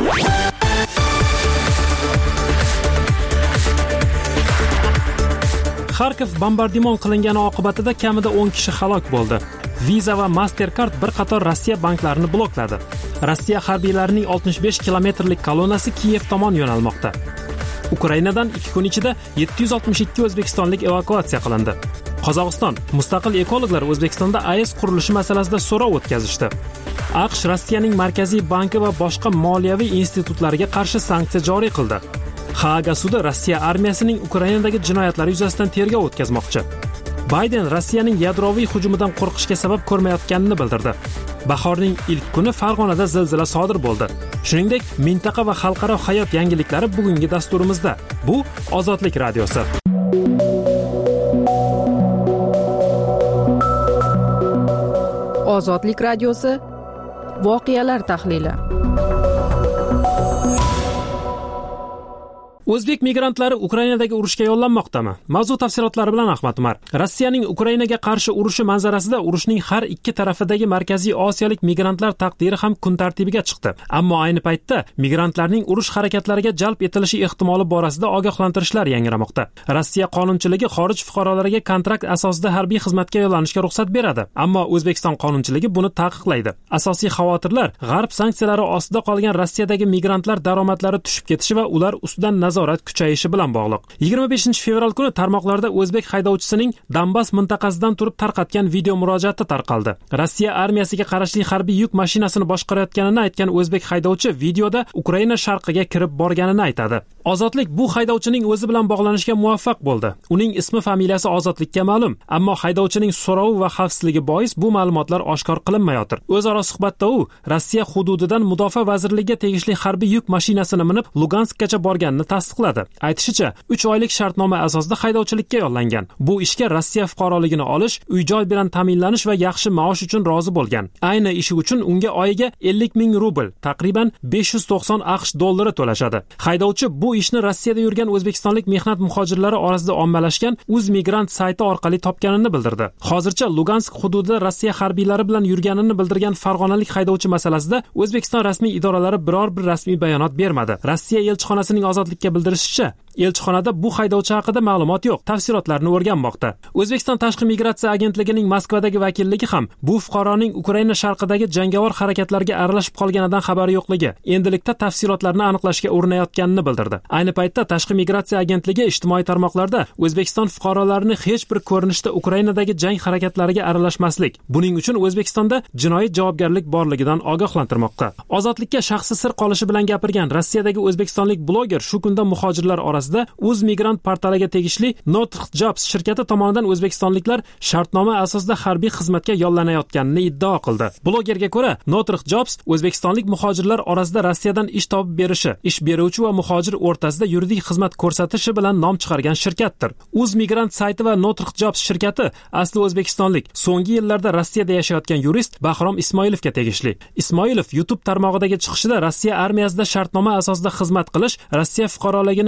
D: Kharkiv bombardimon qilingani oqibatida kamida o'n kishi halok bo'ldi. Visa va Mastercard bir qator Rossiya banklarini blokladi. Rossiya harbiylarining oltmish besh kilometrlik kolonnasi Kiyev tomon yo'nalmoqda. Ukrainadan ikki kun ichida yetti yuz oltmish ikki o'zbekistonlik evakuatsiya qilindi. Qozog'iston mustaqil ekologlar O'zbekistonda A E S qurilishi masalasida so'rov o'tkazishdi. AQSh Rossiyaning Markaziy banki va boshqa moliyaviy institutlariga qarshi sanksiya joriy qildi. Haaga sudi Rossiya armiyasining Ukrainadagi jinoyatlari yuzasidan tergov o'tkazmoqchi. Bayden Rossiyaning yadroviy hujumidan qo'rqishga sabab ko'rmayotganini bildirdi. Bahorning ilk kuni Farg'onada zilzila sodir bo'ldi. Shuningdek, mintaqa va xalqaro hayot yangiliklari bugungi dasturimizda. Bu Ozodlik radiosi.
C: Ozodlik radiosi voqealar tahlili.
D: O'zbek migrantlari Ukrainadagi urushga yo'llanmoqdami? Mavzu tafsilotlari bilan Ahmad Umar. Rossiyaning Ukrainaga qarshi urushi manzarasida urushning har ikki tarafidagi Markaziy Osiyolik migrantlar taqdiri ham kun tartibiga chiqdi. Ammo ayni paytda migrantlarning urush harakatlariga jalb etilishi ehtimoli borasida ogohlantirishlar yangramoqda. Rossiya qonunchiligi xorij fuqarolariga kontrakt asosida harbiy xizmatga yo'llanishga ruxsat beradi, ammo O'zbekiston qonunchiligi buni taqiqlaydi. Asosiy xavotirlar G'arb sanksiyalari ostida qolgan Rossiyadagi migrantlar daromadlari tushib ketishi va ular ustidan nazorat kuchayishi bilan bog'liq. yigirma beshinchi fevral kuni tarmoqlarda o'zbek haydovchisining Donbass mintaqasidan turib tarqatgan video murojaati tarqaldi. Rossiya armiyasiga qarashli harbiy yuk mashinasini boshqarayotganini aytgan o'zbek haydovchi videoda Ukraina sharqiga kirib borganini aytadi. Ozodlik bu haydovchining o'zi bilan bog'lanishga muvaffaq bo'ldi. Uning ismi, familiyasi Ozodlikka ma'lum, ammo haydovchining so'rovi va xavfsizligi bois bu ma'lumotlar oshkor qilinmayotir. O'zaro suhbatda u Rossiya hududidan Mudofaa vazirligiga tegishli harbiy yuk mashinasini minib Luganskgacha borganini tasdiqladi. Aytishicha, uch oylik shartnoma asosida haydovchilikka yo'llangan. Bu ishga Rossiya fuqaroligini olish, uy-joy bilan ta'minlanish va yaxshi maosh uchun rozi bo'lgan. Ayni ishi uchun unga oyiga ellik ming rubl, taqriban besh yuz to'qson AQSh dollari to'lashadi. Haydovchi bu ishni Rossiyada yurgan o'zbekistonlik mehnat muhojirlari orasida ommalashgan Uzmigrant sayti orqali topganini bildirdi. Hozircha Lugansk hududida Rossiya harbiylari bilan yurganini bildirgan farg'onalik haydovchi masalasida O'zbekiston rasmiy idoralari biror bir rasmiy bayonot bermadi. Rossiya elchixonasining Ozodlikka bildirishicha, elchixonada bu haydovchi haqida ma'lumot yo'q, tafsilotlarni o'rganmoqda. O'zbekiston Tashqi migratsiya agentligining Moskvadagi vakilligi ham bu fuqaroning Ukraina sharqidagi jangovar harakatlarga aralashib qolganidan xabari yo'qligi, endilikda tafsilotlarni aniqlashga urinayotganini bildirdi. Ayni paytda Tashqi migratsiya agentligi ijtimoiy tarmoqlarda O'zbekiston fuqarolarini hech bir ko'rinishda Ukrainadagi jang harakatlariga aralashmaslik, buning uchun O'zbekistonda jinoiy javobgarlik borligidan ogohlantirmoqda. Ozodlikka shaxsi sir qolishi bilan gapirgan Rossiyadagi o'zbekistonlik bloger shu kunda muhojirlar orasida Uzmigrant portaliga tegishli Northrop Jobs shirkati tomonidan o'zbekistonliklar shartnoma asosida harbiy xizmatga yo'llanayotganini iddao qildi. Blogerga ko'ra, Northrop Jobs o'zbekistonlik muhojirlar orasida Rossiyadan ish topib berishi, ish beruvchi va muhojir o'rtasida yuridik xizmat ko'rsatishi bilan nom chiqargan shirkatdir. Uzmigrant sayti va Northrop Jobs shirkati asli o'zbekistonlik, so'nggi yillarda Rossiyada yashayotgan yurist Bahrom Ismoilovga tegishli. Ismoilov YouTube tarmog'idagi chiqishida Rossiya armiyasida shartnoma asosida xizmat qilish, Rossiya fuqaroligini uch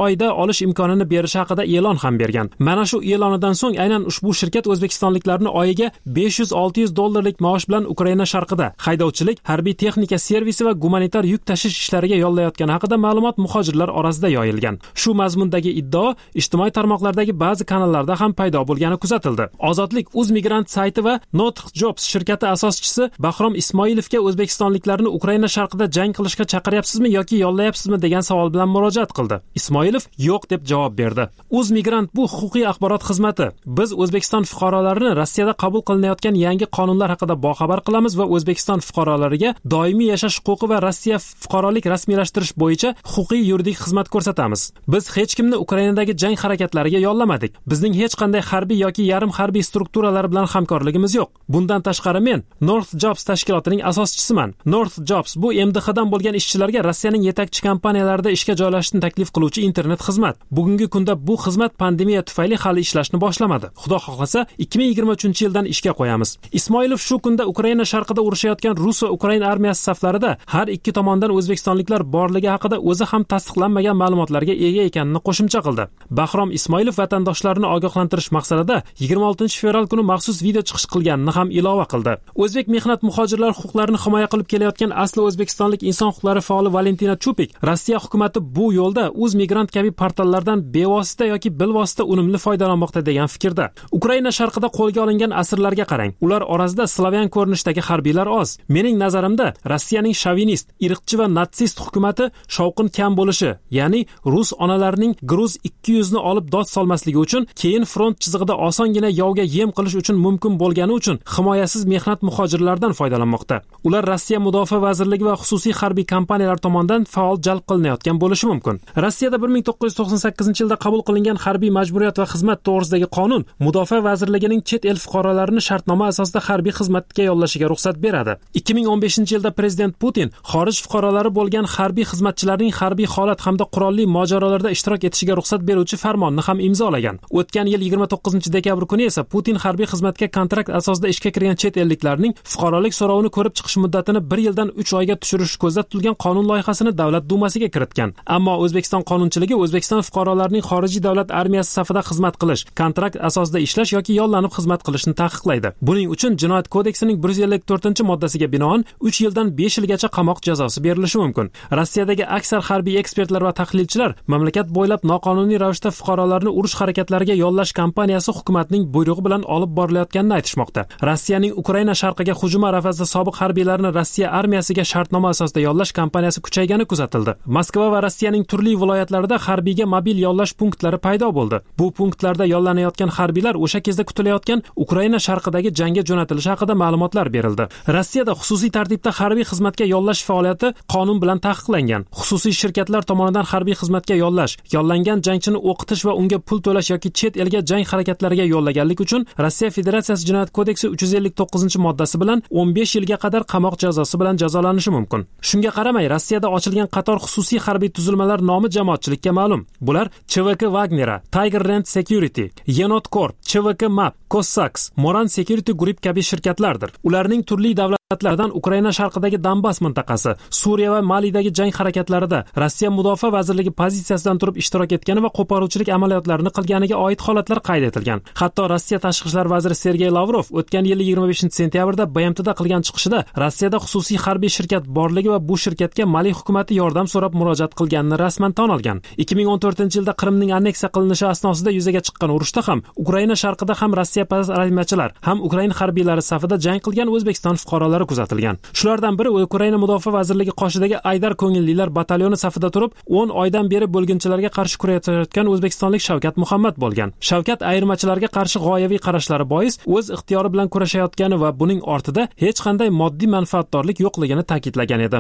D: oyda olish imkonini berishi haqida e'lon ham bergan. Mana shu e'lonidan so'ng aynan ushbu shirkat o'zbekistonliklarni oyiga besh yuz olti yuz dollarlik maosh bilan Ukraina sharqida haydovchilik, harbiy texnika servisi va gumanitar yuk tashish ishlariga yollayotgani haqida ma'lumot muhojirlar orasida yoyilgan. Shu mazmundagi iddao ijtimoiy tarmoqlardagi ba'zi kanallarda ham paydo bo'lgani kuzatildi. Ozodlik Uzmigrant sayti va North Jobs shirkati asoschisi Bahrom Ismoilovga o'zbekistonliklarni Ukraina sharqida jang qilishga chaqiryapsizmi yoki yollayapsizmi degan savol bilan murojaat qildi. Ismoilov yo'q deb javob berdi. Uzmigrant bu huquqiy axborot xizmati. Biz O'zbekiston fuqarolarini Rossiyada qabul qilinayotgan yangi qonunlar haqida boxabar qilamiz va O'zbekiston fuqarolariga doimiy yashash huquqi va Rossiya fuqarolik rasmiylashtirish bo'yicha huquqiy yuridik xizmat ko'rsatamiz. Biz hech kimni Ukrainadagi jang harakatlariga yollamadik. Bizning hech qanday harbiy yoki yarim harbiy strukturalar bilan hamkorligimiz yo'q. Bundan tashqari men North Jobs tashkilotining asoschisiman. North Jobs bu M D H dan bo'lgan ishchilarga Rossiyaning yetakchi kompaniyalarida ishga joylashishni taklif qiluvchi internet xizmat. Bugungi kunda bu xizmat pandemiya tufayli hali ishlashni boshlamadi. Xudo xohlasa ikki ming yigirma uchinchi yildan ishga qo'yamiz. Ismoilov shu kunda Ukraina sharqida urushayotgan Rus va Ukraina armiyasi saflarida har ikki tomondan o'zbekistonliklar borligi haqida o'zi ham tasdiqlanmagan ma'lumotlarga ega ekanini qo'shimcha qildi. Bahrom Ismoilov vatandoshlarni ogohlantirish maqsadida yigirma oltinchi fevral kuni maxsus video chiqish qilganini ham ilova qildi. O'zbek mehnat muhojirlar huquqlarini himoya qilib kelayotgan asli o'zbekistonlik inson huquqlari faoli Valentina Chupik Rossiya hukumatı bu yo'lda Uzmigrant kabi portallardan bevosita yoki bilvosita unumli foydalanmoqda degan fikrda. Ukraina sharqida qo'lga olingan asirlarga qarang. Ular orasida slavyan ko'rinishdagi harbiylar oz. Mening nazarimda Rossiyaning shovinist, irqchi va natsist hukumati shovqin kam bo'lishi, ya'ni rus onalarining gruz ikki yuz ni olib dod solmasligi uchun, keyin front chizig'ida osongina yovga yem qilish uchun mumkin bo'lgani uchun himoyasiz mehnat muhojirlardan foydalanmoqda. Ular Rossiya Mudofaa vazirligi va xususiy harbiy kompaniyalar tomonidan faol jalb qilinayotgan bo'lishi mumkin. Rossiyada bir ming to'qqiz yuz to'qson sakkizinchi yilda qabul qilingan harbiy majburiyat va xizmat to'g'risidagi qonun Mudofaa vazirligining chet el fuqarolarini shartnoma asosida harbiy xizmatga yollashiga ruxsat beradi. ikki ming o'n beshinchi yilda prezident Putin xorij fuqarolari bo'lgan harbiy xizmatchilarning harbiy holat hamda qurolli mojarolarda ishtirok etishiga ruxsat beruvchi farmonni ham imzolagan. O'tgan yil yigirma to'qqizinchi dekabr kuni esa Putin harbiy xizmatga kontrakt asosida ishga kirgan chet elliklarning fuqarolik so'rovini ko'rib chiqish muddatini bir yildan uch oyga tushirish ko'zda tutilgan qonun loyihasini Davlat dumasiga kiritgan. Ammo O'zbekiston qonunchiligi O'zbekiston fuqarolarining xorijiy davlat armiyasi safida xizmat qilish, kontrakt asosida ishlash yoki yollanib xizmat qilishni taqiqlaydi. Buning uchun Jinoyat kodeksining bir yuz ellik to'rtinchi moddasiga binoan uch yildan besh yilgacha qamoq jazosi berilishi mumkin. Rossiyadagi aksar harbiy ekspertlar va tahlilchilar mamlakat bo'ylab noqonuniy ravishda fuqarolarni urush harakatlariga yollash kampaniyasi hukumatning buyrug'i bilan olib borilayotganini aytishmoqda. Rossiyaning Ukraina sharqiga hujum arafasida sobiq harbiylarni Rossiya armiyasiga shartnoma asosida yollash kampaniyasi kuchaygani kuzatildi. Moskva va Rossiyaning turli viloyatlarida harbiyga mobil yollash punktlari paydo bo'ldi. Bu punktlarda yollanayotgan harbiylar o'sha kezda kutilayotgan Ukraina sharqidagi jangga jo'natilishi haqida ma'lumotlar berildi. Rossiyada xususiy tartibda harbiy xizmatga yollash faoliyati qonun bilan taqiqlangan. Xususiy shirkatlar tomonidan harbiy xizmatga yollash, yollangan jangchini o'qitish va unga pul to'lash yoki chet elga jang harakatlariga yollaganlik uchun Rossiya Federatsiyasi Jinoyat kodeksi uch yuz ellik to'qqizinchi moddasi bilan o'n besh yilga qadar qamoq jazosi bilan jazolanishi mumkin. Shunga qaramay, Rossiyada ochilgan qator xususiy harbiy tuzilmalar nomi jamoatchilikka ma'lum. Bular C V K Wagnera, Tiger Rent Security, Yenot Corp, C V K Map, Cossacks, Moran Security Group kabi shirkatlardir. Ularning turli davlatlardan Ukraina sharqidagi Donbass mintaqasi, Suriya va Malidagi jang harakatlarida Rossiya Mudofaa vazirligi pozitsiyasidan turib ishtirok etgani va qo'poruvchilik amaliyotlarini qilganiga oid holatlar qayd etilgan. Hatto Rossiya tashqi ishlar vaziri Sergey Lavrov o'tgan yil yigirma beshinchi sentyabrda B M Tda qilgan chiqishida Rossiyada xususiy harbiy shirkat borligi va bu shirkatga Mali hukumatı yordam so'rab murojaat qilganini rasman tan olgan. ikki ming o'n to'rtinchi yilda Qrimning anneksiya qilinishi asnosida yuzaga chiqqan urushda ham Ukraina sharqida ham Rossiya armiyachilar ham Ukraina harbiylari safida jang qilgan O'zbekiston fuqarolari kuzatilgan. Shulardan biri Ukraina Mudofaa vazirligi qoshidagi Aydar ko'ngillilar batalyoni safida turib o'n oydan beri bo'lginchilarga qarshi kurashayotgan o'zbekistonlik Shavkat Muhammad bo'lgan. Shavkat ayirmachilarga qarshi g'oyaviy qarashlari bois o'z ixtiyori bilan kurashayotgani va buning ortida hech qanday moddiy manfaatdorlik yo'qligini ta'kidlagan edi.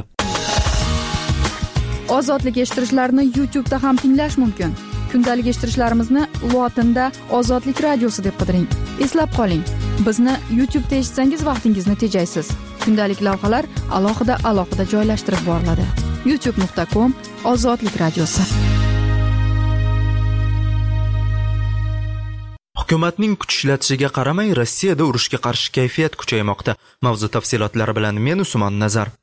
C: Ozodlik eshittirishlarni YouTube'da ham tinglash mumkin. Kundalik eshittirishlarimizni lotinda Ozodlik radiosi deb qidiring. Eslab qoling, bizni YouTube'da eshitsangiz vaqtingizni tejaysiz. Kundalik lavhalar alohida alohida joylashtirib boriladi. youtube nuqta com Ozodlik radiosi.
A: Hukumatning kuch ishlatishiga qaramay Rossiyada urushga qarshi kayfiyat kuchaymoqda. Mavzu tafsilotlari bilan men Usmon Nazar.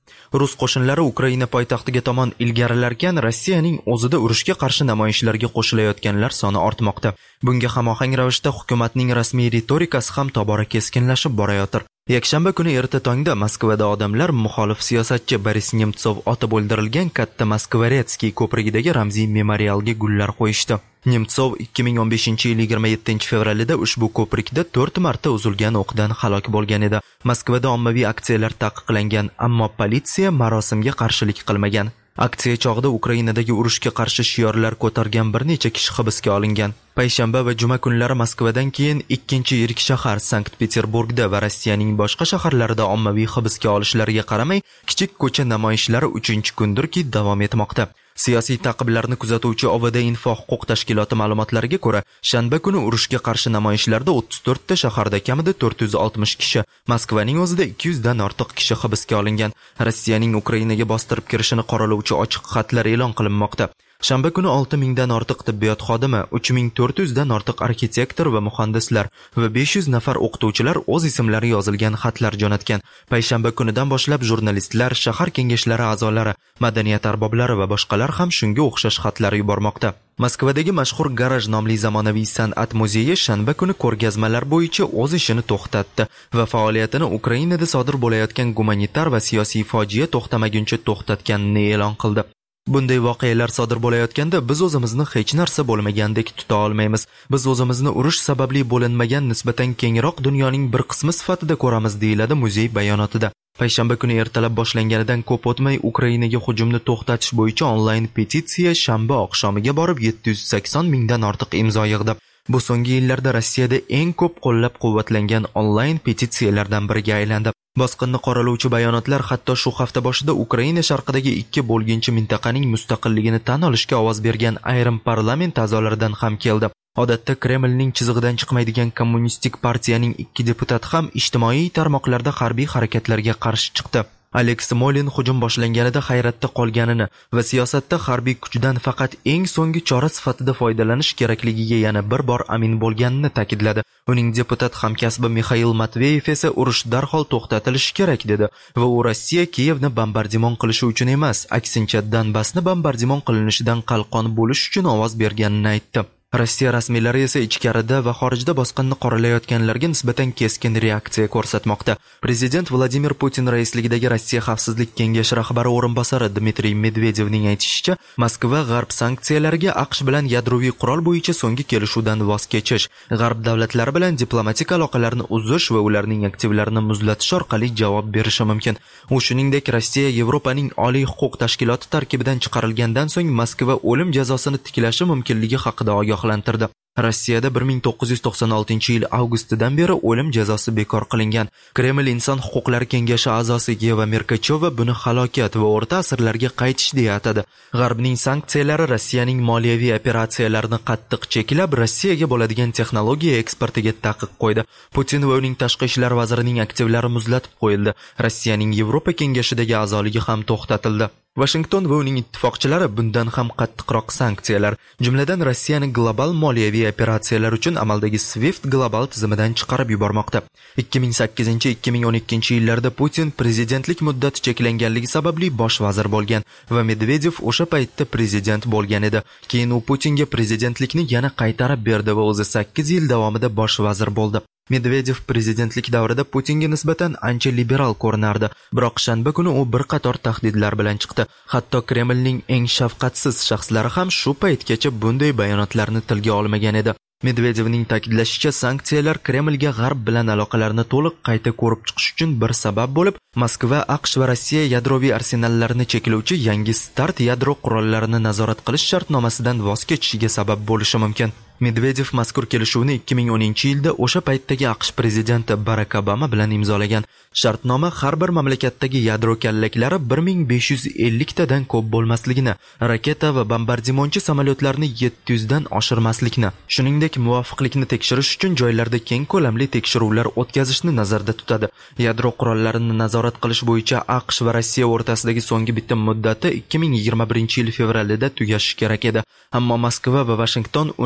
A: Rus qo'shinlari Ukraina poytaxtiga tomon ilgarilarkan, Rossiyaning o'zida urushga qarshi namoyishlarga qo'shilayotganlar soni ortmoqda. Bunga hamohang ravishda hukumatning rasmiy ritorikasi ham tobora keskinlashib borayotir. Yakshanba kuni erta tongda Moskvada odamlar muxolif siyosatchi Boris Nemtsov otib o'ldirilgan katta Moskvaretskiy ko'prigidagi ramziy memorialga gullar qo'yishdi. Nemtsov ikki ming o'n beshinchi yil yigirma yettinchi fevralida ushbu ko'prikda to'rt marta uzilgan o'qdan halok bo'lgan edi. Moskvada ommaviy aksiyalar taqiqlangan, ammo politsiya marosimga qarshilik qilmagan. Aksiya chog'ida Ukrainadagi urushga qarshi shiorlar ko'targan bir necha kishi hibsga olingan. Payshanba va juma kunlari Moskvadan keyin ikkinchi yirik shahar Sankt-Peterburgda va Rossiyaning boshqa shaharlarida ommaviy hibsga olishlarga qaramay, kichik ko'cha namoyishlari uchinchi kundirki davom etmoqda. Siyosiy ta'qiblarni kuzatuvchi O V D Info huquq tashkiloti ma'lumotlariga ko'ra, shanba kuni urushga qarshi namoyishlarda o'ttiz to'rtta shaharda kamida to'rt yuz oltmish kishi, Moskvaning o'zida ikki yuz dan ortiq kishi hibsga olingan. Rossiyaning Ukrainaga bostirib kirishini qoralovchi ochiq xatlar e'lon qilinmoqda. Shanba kuni olti mingdan ortiq tibbiyot xodimi, uch ming to'rt yuz dan ortiq arxitektor va muhandislar va besh yuz nafar o'qituvchilar o'z ismlari yozilgan xatlar jo'natgan. Payshanba kunidan boshlab jurnalistlar, shahar kengashlari a'zolari, madaniyat arboblari va boshqalar ham shunga o'xshash xatlar yubormoqda. Moskvadagi mashhur garaj nomli zamonaviy san'at muzeyi shanba kuni ko'rgazmalar bo'yicha o'z ishini to'xtatdi va faoliyatini Ukrainada sodir bo'layotgan gumanitar va siyosiy fojia to'xtamaguncha to'xtatganini e'lon qildi. Bunday voqealar sodir bo'layotganda biz o'zimizni hech narsa bo'lmagandek tuta olmaymiz. Biz o'zimizni urush sababli bo'linmagan nisbatan kengroq dunyoning bir qismi sifatida ko'ramiz, deyiladi muzey bayonotida. Payshanba kuni ertalab boshlanganidan ko'p o'tmay Ukrainaga hujumni to'xtatish bo'yicha onlayn petitsiya shanba oqshomiga borib yetti yuz sakson mingdan ortiq imzo yig'di. Bu so'nggi yillarda Rossiyada eng ko'p qo'llab-quvvatlangan onlayn petitsiyalardan biriga aylandi. Bosqinni qoralovchi bayonotlar hatto shu hafta boshida Ukraina sharqidagi ikki bo'lginchi mintaqaning mustaqilligini tan olishga ovoz bergan ayrim parlament a'zolaridan ham keldi. Odatda Kremlning chizig'idan chiqmaydigan kommunistik partiyaning ikki deputati ham ijtimoiy tarmoqlarda harbiy harakatlarga qarshi chiqdi. Alex Molin hujum boshlanganida hayratda qolganini va siyosatda harbiy kuchdan faqat eng so'nggi chora sifatida foydalanish kerakligiga yana bir bor amin bo'lganini ta'kidladi. Uning deputat hamkasbi Mikhail Matveyev esa urush darhol to'xtatilishi kerak dedi va u Rossiya Kiyevni bombardimon qilishi uchun emas, aksincha Donbassni bombardimon qilinishidan qalqon bo'lish uchun ovoz berganini aytdi. Rossiya rasmiylari esa ichkarida va xorijda bosqinni qoralayotganlarga nisbatan keskin reaksiya ko'rsatmoqda. Prezident Vladimir Putin raisligidagi Rossiya xavfsizlik kengashi rahbari o'rinbosari Dmitriy Medvedevning aytishicha, Moskva g'arb sanksiyalariga AQSh bilan yadroviy qurol bo'yicha so'nggi kelishuvdan voz kechish, g'arb davlatlari bilan diplomatik aloqalarni uzish va ularning aktivlarini muzlatish orqali javob berishi mumkin. U shuningdek, Rossiya Yevropaning oliy huquq tashkiloti tarkibidan chiqarilgandan so'ng Moskva o'lim jazosini tiklashi mumkinligi haqida ogoh Rossiyada bir ming to'qqiz yuz to'qson oltinchi yil avgustidan beri o'lim jazosi bekor qilingan. Kreml Inson huquqlari kengashi a'zosi Yeva Merkachova buni halokat va o'rta asrlarga qaytish deya atadi. G'arbning sanksiyalari Rossiyaning moliyaviy operatsiyalarini qattiq cheklab, Rossiyaga bo'ladigan texnologiya eksportiga taqiq qo'ydi. Putin va uning tashqi ishlar vazirining aktivlari muzlatib qo'yildi. Rossiyaning Yevropa kengashidagi a'zoligi ham to'xtatildi. Washington va uning ittifoqchilari bundan ham qattiqroq sanksiyalar, jumladan Rossiyani global moliyaviy operatsiyalar uchun amaldagi SWIFT global tizimidan chiqarib yubormoqda. ikki ming sakkizinchi - ikki ming o'n ikkinchi yillarda Putin prezidentlik muddati cheklanganligi sababli bosh vazir bo'lgan va Medvedev o'sha paytda prezident bo'lgan edi. Keyin u Putinga prezidentlikni yana qaytarib berdi va o'zi sakkiz yil davomida bosh vazir bo'ldi. Medvedev prezidentlik davrida Putinga nisbatan ancha liberal ko'rinardi, biroq shanba kuni u bir qator tahdidlar bilan chiqdi. Hatto Kremlning eng shafqatsiz shaxslari ham shu paytgacha bunday bayonotlarni tilga olmagan edi. Medvedevning ta'kidlashicha, sanksiyalar Kremlga g'arb bilan aloqalarni to'liq qayta ko'rib chiqish uchun bir sabab bo'lib, Moskva, AQSh va Rossiya yadroviy arsenallarini cheklovchi yangi START yadro qurollarini nazorat qilish shartnomasidan voz kechishiga sabab bo'lishi mumkin. Medvedev mazkur kelishuvni ikki ming o'ninchi yilda o'sha paytdagi AQSh prezidenti Barack Obama bilan imzolagan. Shartnoma har bir mamlakatdagi yadro kallaklari bir ming besh yuz ellik tadan ko'p bo'lmasligini, raketa va bombardimonchi samolyotlarni yetti yuz dan oshirmaslikni, shuningdek muvofiqlikni tekshirish uchun joylarda keng ko'lamli tekshiruvlar o'tkazishni nazarda tutadi. Yadro qurollarini nazorat qilish bo'yicha AQSh va Rossiya o'rtasidagi so'nggi bitim muddati ikki ming yigirma birinchi yil fevralida tugashi kerak edi. Ammo Moskva va Washington uni yana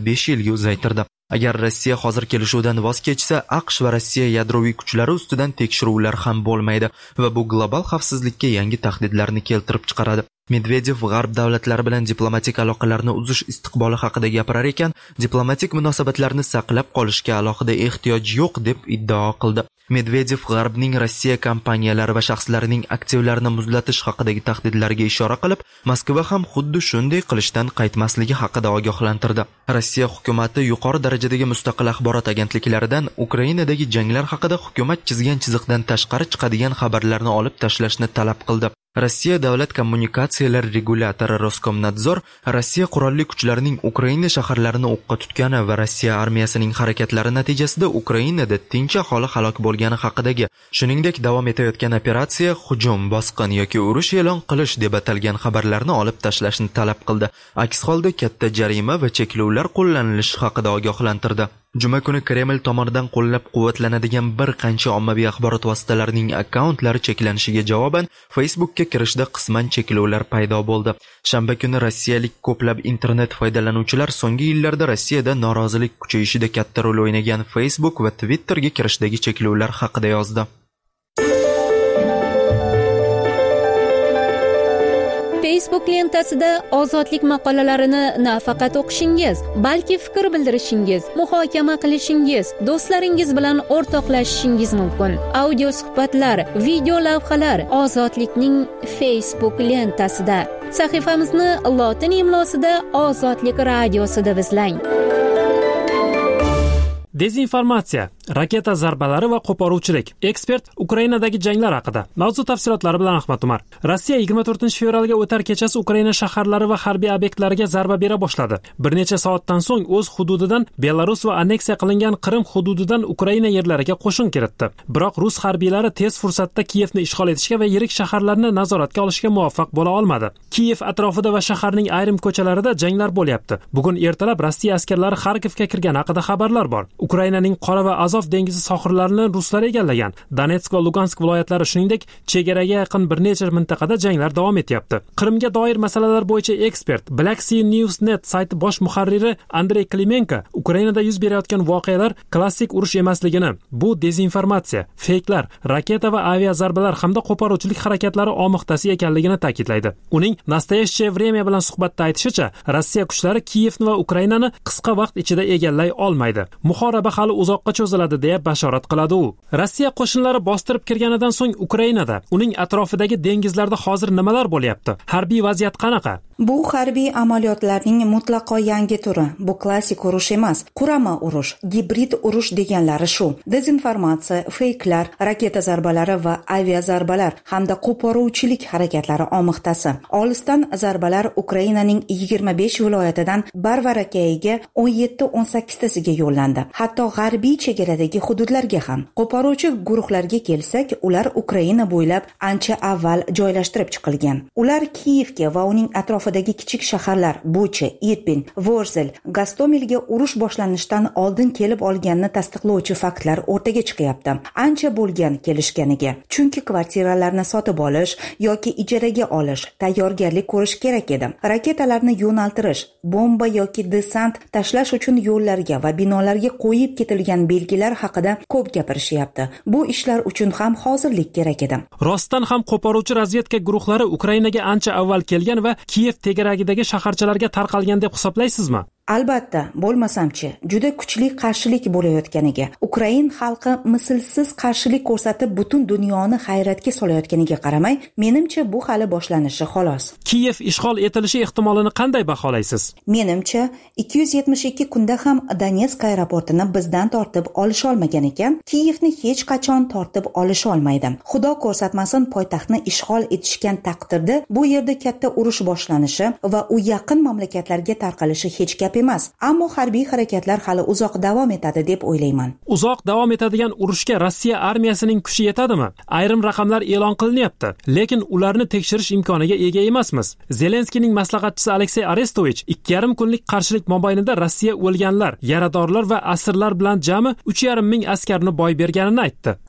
A: besh yilga uzaytirdi. Agar Rossiya hozir kelishuvdan voz kechsa, AQSh va Rossiya yadroviy kuchlari ustidan tekshiruvlar ham bo'lmaydi va bu global xavfsizlikka yangi tahdidlarni keltirib chiqaradi. Medvedev G'arb davlatlari bilan diplomatik aloqalarni uzish istiqboli haqida gapirar ekan, diplomatik munosabatlarni saqlab qolishga alohida ehtiyoj yo'q deb iddao qildi. Medvedev G'arbning Rossiya kompaniyalari va shaxslarining aktivlarini muzlatish haqidagi tahdidlarga ishora qilib, Moskva ham xuddi shunday qilishdan qaytmasligi haqida ogohlantirdi. Rossiya hukumatı yuqori darajadagi mustaqil axborot agentliklaridan Ukrainadagi janglar haqida hukumat chizgan chiziqdan tashqari chiqadigan xabarlarni olib tashlashni talab qildi. Rossiya davlat kommunikatsiyalar regulyatori Roskomnadzor Rossiya qurolli kuchlarining Ukraina shaharlarini o'qqa tutgani va Rossiya armiyasining harakatlari natijasida Ukrainada tinch aholi halok bo'lgani haqidagi, shuningdek davom etayotgan operatsiya, hujum, bosqin yoki urush e'lon qilish deb atalgan xabarlarni olib tashlashni talab qildi. Aks holda katta jarima va cheklovlar qo'llanilishi haqida ogohlantirdi. Juma kuni Kreml tomonidan qo'llab-quvvatlanadigan bir qancha ommaviy axborot vositalarining akkauntlari cheklanishiga javoban Facebookka kirishda qisman cheklovlar paydo bo'ldi. Shanba kuni rossiyalik ko'plab internet foydalanuvchilar so'nggi yillarda Rossiyada norozilik kuchayishida katta rol o'ynagan Facebook va Twitterga kirishdagi cheklovlar haqida yozdi.
G: Facebook lentasida ozodlik maqolalarini nafaqat o'qishingiz, balki fikr bildirishingiz, muhokama qilishingiz, do'stlaringiz bilan o'rtoqlashishingiz mumkin. Audio suhbatlar, video lavhalar Ozodlikning Facebook lentasida. Sahifamizni lotin imlosida Ozodlik radiosi deb izlang.
D: Dezinformatsiya, raketa zarbalari va qo'poruvchilik. Ekspert Ukrainadagi janglar haqida. Mavzu tafsilotlari bilan Ahmad Umar. Rossiya yigirma to'rtinchi fevralga o'tar kechasi Ukraina shaharlari va harbiy obyektlariga zarba bera boshladi. Bir necha soatdan so'ng o'z hududidan Belarus va anneksiya qilingan Qrim hududidan Ukraina yerlariga qo'shin kiritdi. Biroq rus harbiylari tez fursatda Kiyevni ishg'ol etishga va yirik shaharlarni nazoratga olishga muvaffaq bo'la olmadi. Kiyev atrofida va shaharning ayrim ko'chalarida janglar bo'lyapti. Bugun ertalab Rossiya askarlari Xarkovga kirgani haqida xabarlar bor. Ukrainaning Qora va Azov dengizi sohillarini ruslar egallagan. Donetsk va Lugansk viloyatlari shuningdek chegaraga yaqin bir necha mintaqada janglar davom etyapti. Qrimga doir masalalar bo'yicha ekspert Black Sea News Net sayti bosh muharriri Andrey Klimenko Ukrainada yuz berayotgan voqealar klassik urush emasligini, bu dezinformatsiya, feyklar, raketa va avia zarbalar hamda qo'poruvchilik harakatlari omiqtasi ekanligini ta'kidlaydi. Uning Nastoyashcheye время bilan suhbatda aytishicha, Rossiya kuchlari Kiyevni va Ukrainani qisqa vaqt ichida egallay olmaydi. Muhoraba hali uzoqqa cho'ziladi deya bashorat qiladi u. Rossiya qo'shinlari bostirib kirganidan so'ng Ukrainada, uning atrofidagi dengizlarda hozir nimalar bo'lyapti? Harbiy vaziyat qanaqa?
H: Bu harbiy amaliyotlarning mutlaqo yangi turi. Bu klassik urush emas, qurama urush, gibrid urush deganlari shu. Dezinformatsiya, feyklar, raketa zarbalari va avia zarbalar hamda qo'poruvchilik harakatlari omiqtasi. Olisdan zarbalar Ukrainaning yigirma besh viloyatidan Barvarakayiga o'n yetti o'n sakkiztasiga yo'llandi. Hatto g'arbiy chegaradagi hududlarga ham. Qo'poruvchi guruhlarga kelsak, ular Ukraina bo'ylab ancha avval joylashtirib chiqilgan. Ular Kiyevga va uning atrofidagi kichik shaharlar Bucha, Irpin, Vorzel, Gostomilga urush boshlanishidan oldin kelib olganini tasdiqlovchi faktlar o'rtaga chiqyapti. Ancha bo'lgan kelishganiga. Chunki kvartiralarni sotib olish yoki ijaraga olish, tayyorgarlik ko'rish kerak edi. Raketalarni yo'naltirish, bomba yoki desant tashlash uchun yo'llarga va binolarga qo'yib ketilgan belgilar haqida ko'p gapirishyapti. Bu ishlar uchun ham hozirlik kerak edi.
D: Rostdan ham qo'poruvchi razvedka guruhlari Ukrainaga ancha avval kelgan va Kiyev tegaragidagi shaharchalarga tarqalgan deb hisoblaysizmi?
H: Albatta, bo'lmasamchi, juda kuchli qarshilik bo'layotganiga, Ukrain xalqi mislsiz qarshilik ko'rsatib butun dunyoni hayratga solayotganiga qaramay, menimcha bu hali boshlanishi xolos.
D: Kiyev ishg'ol etilishi ehtimolini qanday baholaysiz?
H: Menimcha, ikki yuz yetmish ikki kunda ham Donetsk aeroportini bizdan tortib olish olmagan ekan, Kiyevni hech qachon tortib olish olmaydi. Xudo ko'rsatmasin, poytaxtni ishg'ol etishgan taqdirda bu yerda katta urush boshlanishi va u yaqin mamlakatlarga tarqalishi hech gap emas, ammo harbiy harakatlar hali uzoq davom etadi deb o'ylayman.
D: Uzoq davom etadigan urushga Rossiya armiyasining kuchi yetadimi? Ayrim raqamlar e'lon qilinyapti, lekin ularni tekshirish imkoniga ega emasmiz. Zelenskiyning maslahatchisi Aleksey Arestovich ikki yarim kunlik qarshilik mobaynida Rossiya o'lganlar, yaradorlar va asirlar bilan jami uch yarim ming askarni boy berganini aytdi.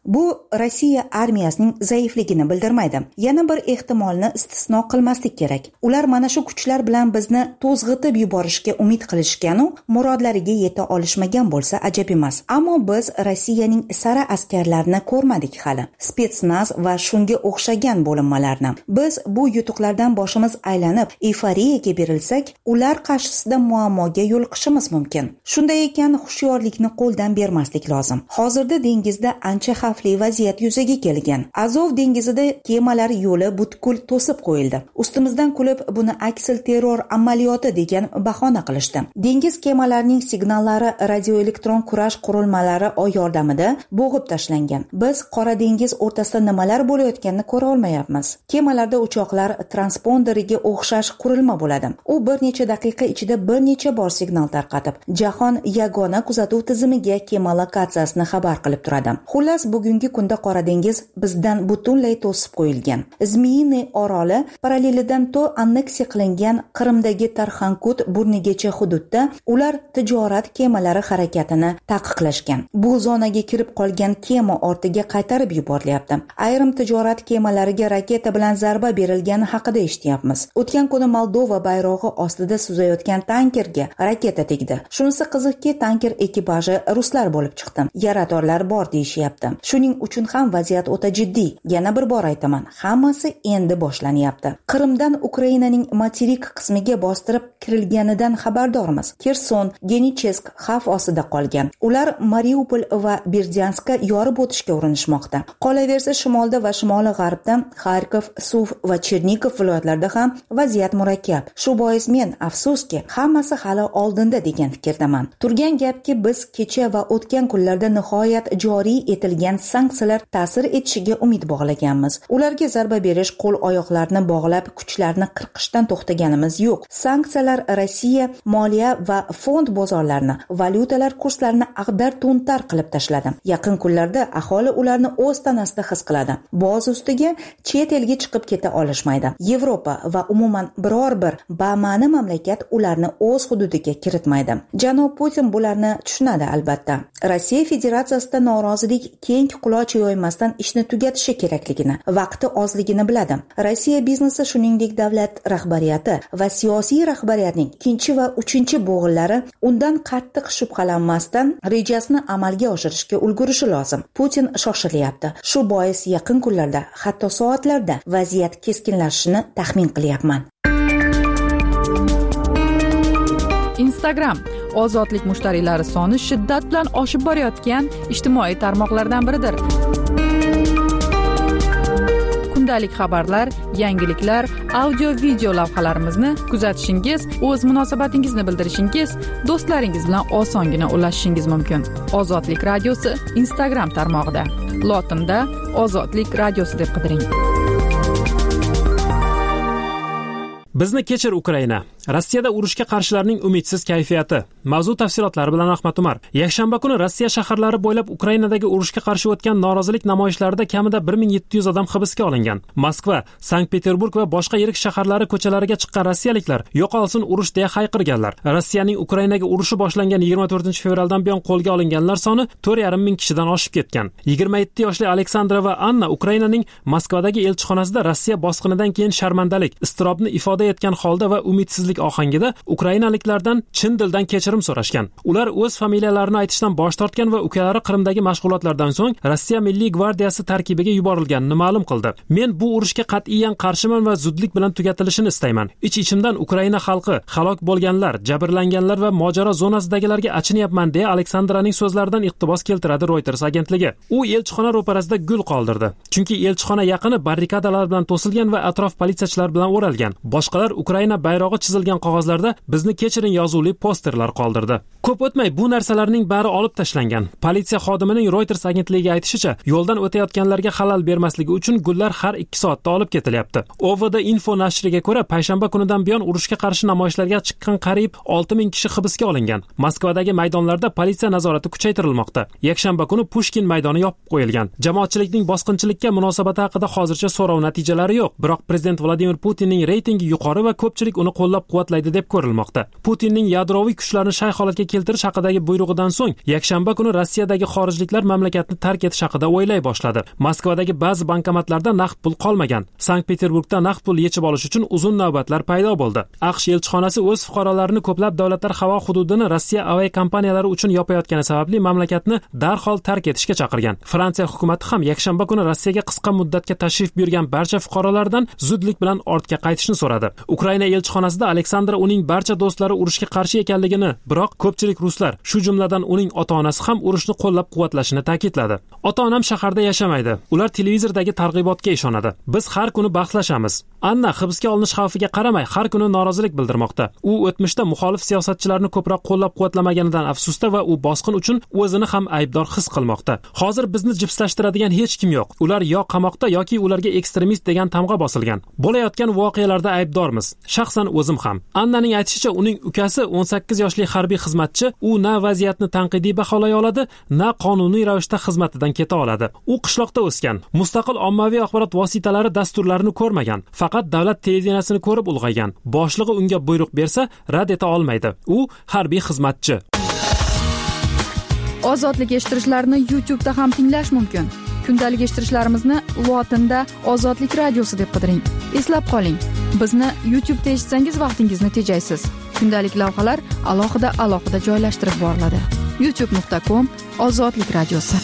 H: Bu Rossiya armiyasining zaifligini bildirmaydi. Yana bir ehtimolni istisno qilmaslik kerak. Ular mana shu kuchlar bilan bizni to'zg'itib yuborishga umid qilishgan-u, murodlariga yeta olishmagan bo'lsa ajab emas. Ammo biz Rossiyaning sara askarlarini ko'rmadik hali. Spetsnaz va shunga o'xshagan bo'linmalarni. Biz bu yutuqlardan boshimiz aylanib, euforiyaga berilsak, ular qarshisida muammoga yo'liqishimiz mumkin. Shunday ekan, hushyorlikni qo'ldan bermaslik lozim. Hozirda dengizda ancha xavfli vaziyat yuzaga kelgan. Azov dengizida kemalar yo'li butkul to'sib qo'yildi. Ustimizdan kulib buni aksil terror amaliyoti degan bahona qilishdi. Dengiz kemalarining signallari radioelektron kurash qurilmalari yordamida bo'g'ib tashlangan. Biz Qora dengiz o'rtasida nimalar bo'layotganini ko'ra olmayapmiz. Kemalarda uchoqlar transponderiga o'xshash qurilma bo'ladi. U bir necha daqiqa ichida bir necha bor signal tarqatib, jahon yagona kuzatuv tizimiga kema lokatsiyasini xabar qilib turadi. Xullas, bugungi kunda Qora dengiz bizdan butunlay to'sib qo'yilgan. Zmiyiniy oroli parallelidan to anneksiya qilingan Qrimdagi Tarxankut burnigacha hududda ular tijorat kemalari harakatini taqiqlashgan. Bu zonaga kirib qolgan kema ortiga qaytarib yuborilyapti. Ayrim tijorat kemalariga raketa bilan zarba berilgani haqida eshityapmiz. O'tgan kuni Moldova bayrog'i ostida suzayotgan tankerga raketa tegdi. Shunisi qiziqki, tanker ekipaji ruslar bo'lib chiqdi. Yaradorlar bor deyishyapti. Shuning uchun ham vaziyat o'ta jiddiy. Yana bir bor aytaman, hammasi endi boshlanyapti. Qrimdan Ukrainaning materik qismiga bostirib kirilganidan xabardormiz. Kerson, Genichesk xavf ostida qolgan. Ular Mariupol va Berdyanskka yorib o'tishga urinishmoqda. Qolaversa, shimolda va shimoli g'arbda Xarkov, Suv va Chernigov viloyatlarida ham vaziyat murakkab. Shu bois men afsuski, hammasi hali oldinda degan fikrdaman. Turgan gapki, biz kecha va o'tgan kunlarda nihoyat joriy etilgan sanksiyalar ta'sir etishiga umid bog'laganmiz. Ularga zarba berish, qo'l oyoqlarni bog'lab, kuchlarni qirqishdan to'xtaganimiz yo'q. Sanksiyalar Rossiya moliya va fond bozorlarini, valyutalar kurslarini ag'dar-to'ntar qilib tashladi. Yaqin kunlarda aholi ularni o'z tanasida his qiladi. Boz ustiga chet elga chiqib keta olishmaydi. Yevropa va umuman biror bir bama'ni mamlakat ularni o'z hududiga kiritmaydi. Janob Putin bularni tushunadi albatta. Rossiya Federatsiyasida norozilik keng quloch yoymasdan ishni tugatishi kerakligini, vaqti ozligini biladi. Rossiya biznesi, shuningdek davlat rahbariyati va siyosiy rahbariyatning ikkinchi va uchinchi bo'g'inlari undan qattiq shubhalanmasdan rejasini amalga oshirishga ulgurishi lozim. Putin shoshilyapti. Shu bois yaqin kunlarda, hatto soatlarda vaziyat keskinlashishini taxmin qilyapman.
C: Instagram ozodlik mushtariylari soni shiddat bilan oshib borayotgan ijtimoiy tarmoqlardan biridir. Kundalik xabarlar, yangiliklar, audio-video lavhalarimizni kuzatishingiz, o'z munosabatingizni bildirishingiz, do'stlaringiz bilan osongina ulashishingiz mumkin. Ozodlik radiosi Instagram tarmog'ida. Lotinda Ozodlik radiosi deb qidiring.
D: Bizni kechir Ukraina. Rossiyada urushga qarshilarning umidsiz kayfiyati. Mavzu tafsilotlari bilan Ahmad Umar. Yakshanba kuni Rossiya shaharlari bo'ylab Ukrainadagi urushga qarshi o'tgan norozilik namoyishlarida kamida bir ming yetti yuz odam hibsga olingan. Moskva, Sankt-Peterburg va boshqa yirik shaharlari ko'chalariga chiqqan rossiyaliklar yo'qolsin urush deya hayqirganlar. Rossiyaning Ukrainaga urushi boshlangan yigirma to'rtinchi fevraldan buyon qo'lga olinganlar soni to'rt yarim ming kishidan oshib ketgan. yigirma yetti yoshli Aleksandra va Anna Ukrainaning Moskvadagi elchixonasida Rossiya bosqinidan keyin sharmandalik, iztirobni ifoda etgan holda va umidsizlik ohangida ukrainaliklardan chin dildan kechirim so'rashgan. Ular o'z familiyalarini aytishdan bosh tortgan va ukalari Qrimdagi mashg'ulotlardan so'ng Rossiya Milliy gvardiyasi tarkibiga yuborilganini ma'lum qildi. Men bu urushga qat'iyan qarshiman va zudlik bilan tugatilishini istayman. Ich-ichimdan Ukraina xalqi, halok bo'lganlar, jabrlanganlar va mojaro zonasidagilarga achinyapman deya Aleksandraning so'zlaridan iqtibos keltiradi Reuters agentligi. U elchixona ro'parasida gul qoldirdi. Chunki elchixona yaqini barrikadalar bilan to'silgan va atrof politsiyachilar bilan o'ralgan. Boshqalar Ukraina bayrog'i chizilgan qog'ozlarda bizni kechiring yozuvli posterlar qoldirdi. Ko'p o'tmay bu narsalarning bari olib tashlangan. Politsiya xodimining Reuters agentligiga aytishicha, yo'ldan o'tayotganlarga xalal bermasligi uchun gullar har ikki soatda olib ketilyapti. O V D Info nashriga ko'ra, payshanba kunidan buyon urushga qarshi namoyishlarga chiqqan qariyb olti ming kishi hibsga olingan. Moskvadagi maydonlarda politsiya nazorati kuchaytirilmoqda. Yakshanba kuni Pushkin maydoni yopib qo'yilgan. Jamoatchilikning bosqinchilikka munosabati haqida hozircha so'rov natijalari yo'q. Biroq prezident Vladimir Putinning reytingi yuqori va ko'pchilik uni qo'llab-quvvatlaydi deb ko'rilmoqda. Putinning yadroviy kuchlarni shay holatga keltirish haqidagi buyrug'idan so'ng yakshanba kuni Rossiyadagi xorijliklar mamlakatni tark etish haqida o'ylay boshladi. Moskvadagi ba'zi bankomatlarda naqd pul qolmagan. Sankt-Peterburgda naqd pul yechib olish uchun uzun navbatlar paydo bo'ldi. AQSh elchixonasi o'z fuqarolarini ko'plab davlatlar havo hududini Rossiya aviakompaniyalari uchun yopayotgani sababli mamlakatni darhol tark etishga chaqirgan. Fransiya hukumati ham yakshanba kuni Rossiyaga qisqa muddatga tashrif buyurgan barcha fuqarolardan zudlik bilan ortga qaytishni so'radi. Ukraina elchixonasida Aleksandra uning barcha do'stlari urushga qarshi ekanligini, biroq ko'pchilik ruslar, shu jumladan uning ota-onasi ham urushni qo'llab-quvvatlashini ta'kidladi. Ota-onam shaharda yashamaydi. Ular televizordagi targ'ibotga ishonadi. Biz har kuni bahslashamiz. Anna hibsga olinish xavfiga qaramay har kuni norozilik bildirmoqda. U o'tmishda muxolif siyosatchilarni ko'proq qo'llab-quvvatlamaganidan afsusda va u bosqin uchun o'zini ham aybdor his qilmoqda. Hozir bizni jipslashtiradigan hech kim yo'q. Ular yo qamoqda yoki ularga ekstremist degan tamg'a bosilgan. Bo'layotgan voqealarda aybdormiz. Shaxsan o'zim ham. Annaning aytishicha, uning ukasi o'n sakkiz yoshli harbiy xizmatchi, u na vaziyatni tanqidiy baholay oladi, na qonuniy ravishda xizmatidan keta oladi. U qishloqda o'sgan. Mustaqil ommaviy axborot vositalari dasturlarini ko'rmagan. Faqat davlat televideniyasini ko'rib ulg'aygan. Boshlig'i unga buyruq bersa, rad eta olmaydi. U harbiy xizmatchi.
C: Ozodlik eshittirishlarni YouTube'da ham tinglash mumkin. Kundalik eshittirishlarimizni lotinda Ozodlik radiosi deb qidiring. Eslab qoling, bizni YouTube'da eshitsangiz vaqtingizni tejaysiz. Kundalik lavhalar alohida alohida joylashtirib boriladi. youtube nuqta com Ozodlik radiosi.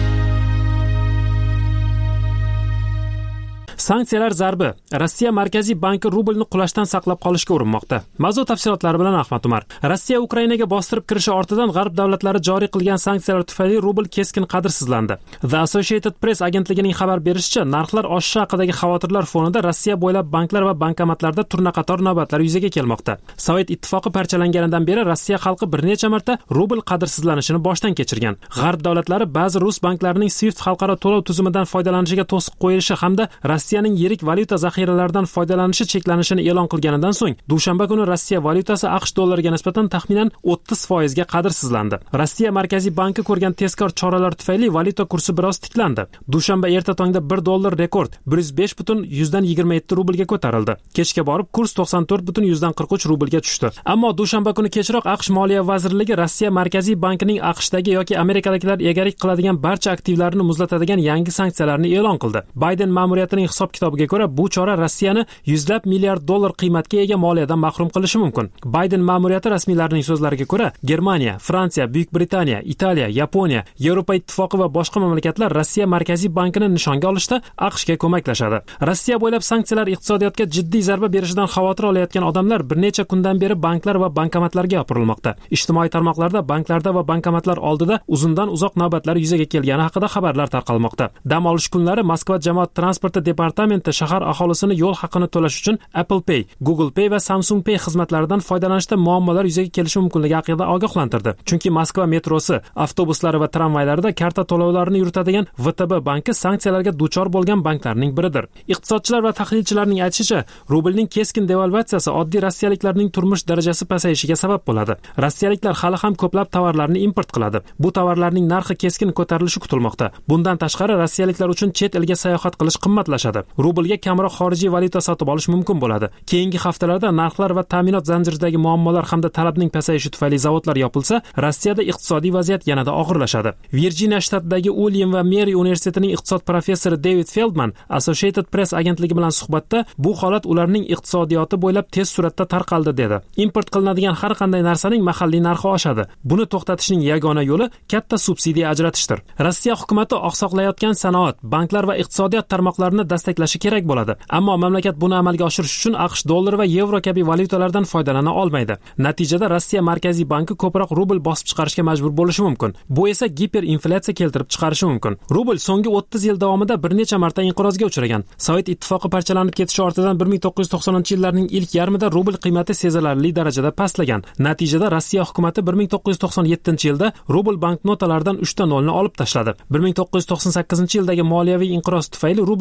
D: Sanksiyalar zarbi. Rossiya Markaziy banki rublni qulashdan saqlab qolishga urinmoqda. Mavzu tafsilotlari bilan Ahmad Umar. Rossiya Ukrainaga bostirib kirishi ortidan g'arb davlatlari joriy qilgan sanksiyalar tufayli rubl keskin qadrsizlandi. The Associated Press agentligining xabar berishicha, narxlar oshishi haqidagi xavotirlar fonida Rossiya bo'ylab banklar va bankomatlarda turnaqator navbatlar yuzaga kelmoqda. Sovet ittifoqi parchalanganidan beri Rossiya xalqi bir necha marta rubl qadrsizlanishini boshdan kechirgan. G'arb davlatlari ba'zi rus banklarining Swift xalqaro to'lov tizimidan foydalanishiga to'siq qo'yishi hamda Rossiyaning yirik valyuta zaxiralaridan foydalanishi cheklanishini e'lon qilganidan so'ng, dushanba kuni Rossiya valyutasi AQSh dollariga nisbatan taxminan o'ttiz foiz ga qadrsizlandi. Rossiya Markaziy banki ko'rgan tezkor choralar tufayli valyuta kursi biroz tiklandi. Dushanba erta tongda bir dollar rekord bir yuz besh butun yuzdan yigirma yetti rublga ko'tarildi. Kechga borib kurs to'qson to'rt butun yuzdan qirq uch rublga tushdi. Ammo dushanba kuni kechroq AQSh Moliya vazirligi Rossiya Markaziy bankining AQShdagi yoki amerikaliklar egalik qiladigan barcha aktivlarini muzlatadigan yangi sanksiyalarni e'lon qildi. Bayden ma'muriyatining hisob kitobiga ko'ra, bu chora Rossiyani yuzlab milliard dollar qiymatga ega moliyadan mahrum qilishi mumkin. Bayden ma'muriyati rasmiylarining so'zlariga ko'ra, Germaniya, Fransiya, Buyuk Britaniya, Italiya, Yaponiya, Yevropa ittifoqi va boshqa mamlakatlar Rossiya Markaziy bankini nishonga olishda AQShga ko'maklashadi. Rossiya bo'ylab sanksiyalar iqtisodiyotga jiddiy zarba berishidan xavotir olayotgan odamlar bir necha kundan beri banklar va bankomatlarga yopirilmoqda. Ijtimoiy tarmoqlarda banklarda va bankomatlar oldida uzundan uzoq navbatlar yuzaga kelgani haqida xabarlar tarqalmoqda. Dam olish kunlari Moskva jamoat transporti departamenti shahar aholisini yo'l haqini to'lash uchun Apple Pay, Google Pay va Samsung Pay xizmatlaridan foydalanishda muammolar yuzaga kelishi mumkinligi haqida ogohlantirdi. Chunki Moskva metrosi, avtobuslari va tramvaylarida karta to'lovlarini yuritadigan V T B banki sanksiyalarga duchor bo'lgan banklarning biridir. Iqtisodchilar va tahlilchilarning aytishicha, rublning keskin devalvatsiyasi oddiy rossiyaliklarning turmush darajasi pasayishiga sabab bo'ladi. Rossiyaliklar hali ham ko'plab tovarlarni import qiladi. Bu tovarlarning narxi keskin ko'tarilishi kutilmoqda. Bundan tashqari rossiyaliklar uchun chet elga sayohat qilish qimmatlashadi. Rublga kamroq xorijiy valyuta sotib olish mumkin bo'ladi. Keyingi haftalarda narxlar va ta'minot zanjiridagi muammolar hamda talabning pasayishi tufayli zavodlar yopilsa, Rossiyada iqtisodiy vaziyat yanada og'irlashadi. Virjiniya shtatidagi Uilyam va Meri universitetining iqtisod professori David Feldman Associated Press agentligi bilan suhbatda bu holat ularning iqtisodiyoti bo'ylab tez suratda tarqaldi dedi. Import qilinadigan har qanday narsaning mahalliy narxi oshadi. Buni to'xtatishning yagona yo'li katta subsidiya ajratishdir. Rossiya hukumati oqsoqlayotgan sanoat, banklar va iqtisodiyot tarmoqlarini dastaklashi kerak bo'ladi. Ammo mamlakat buni amalga oshirish uchun AQSh dollar va yevro kabi valyutalardan foydalana olmaydi. Natijada Rossiya Markaziy banki ko'proq rubl bosib chiqarishga majbur bo'lishi mumkin. Bu esa giperinflyatsiya keltirib chiqarishi mumkin. Rubl so'nggi o'ttiz yil davomida bir necha marta inqirozga uchragan. Sovet ittifoqi parchalanib ketishi ortidan bir ming to'qqiz yuz to'qsoninchi yillarning ilk yarmida rubl qiymati sezilarli darajada pastlagan. Natijada Rossiya hukumati bir ming to'qqiz yuz to'qson yettinchi yilda rubl banknotalaridan uchta nolni olib tashladi. bir ming to'qqiz yuz to'qson sakkizinchi yildagi moliyaviy inqiroz tufayli rubl yana qadr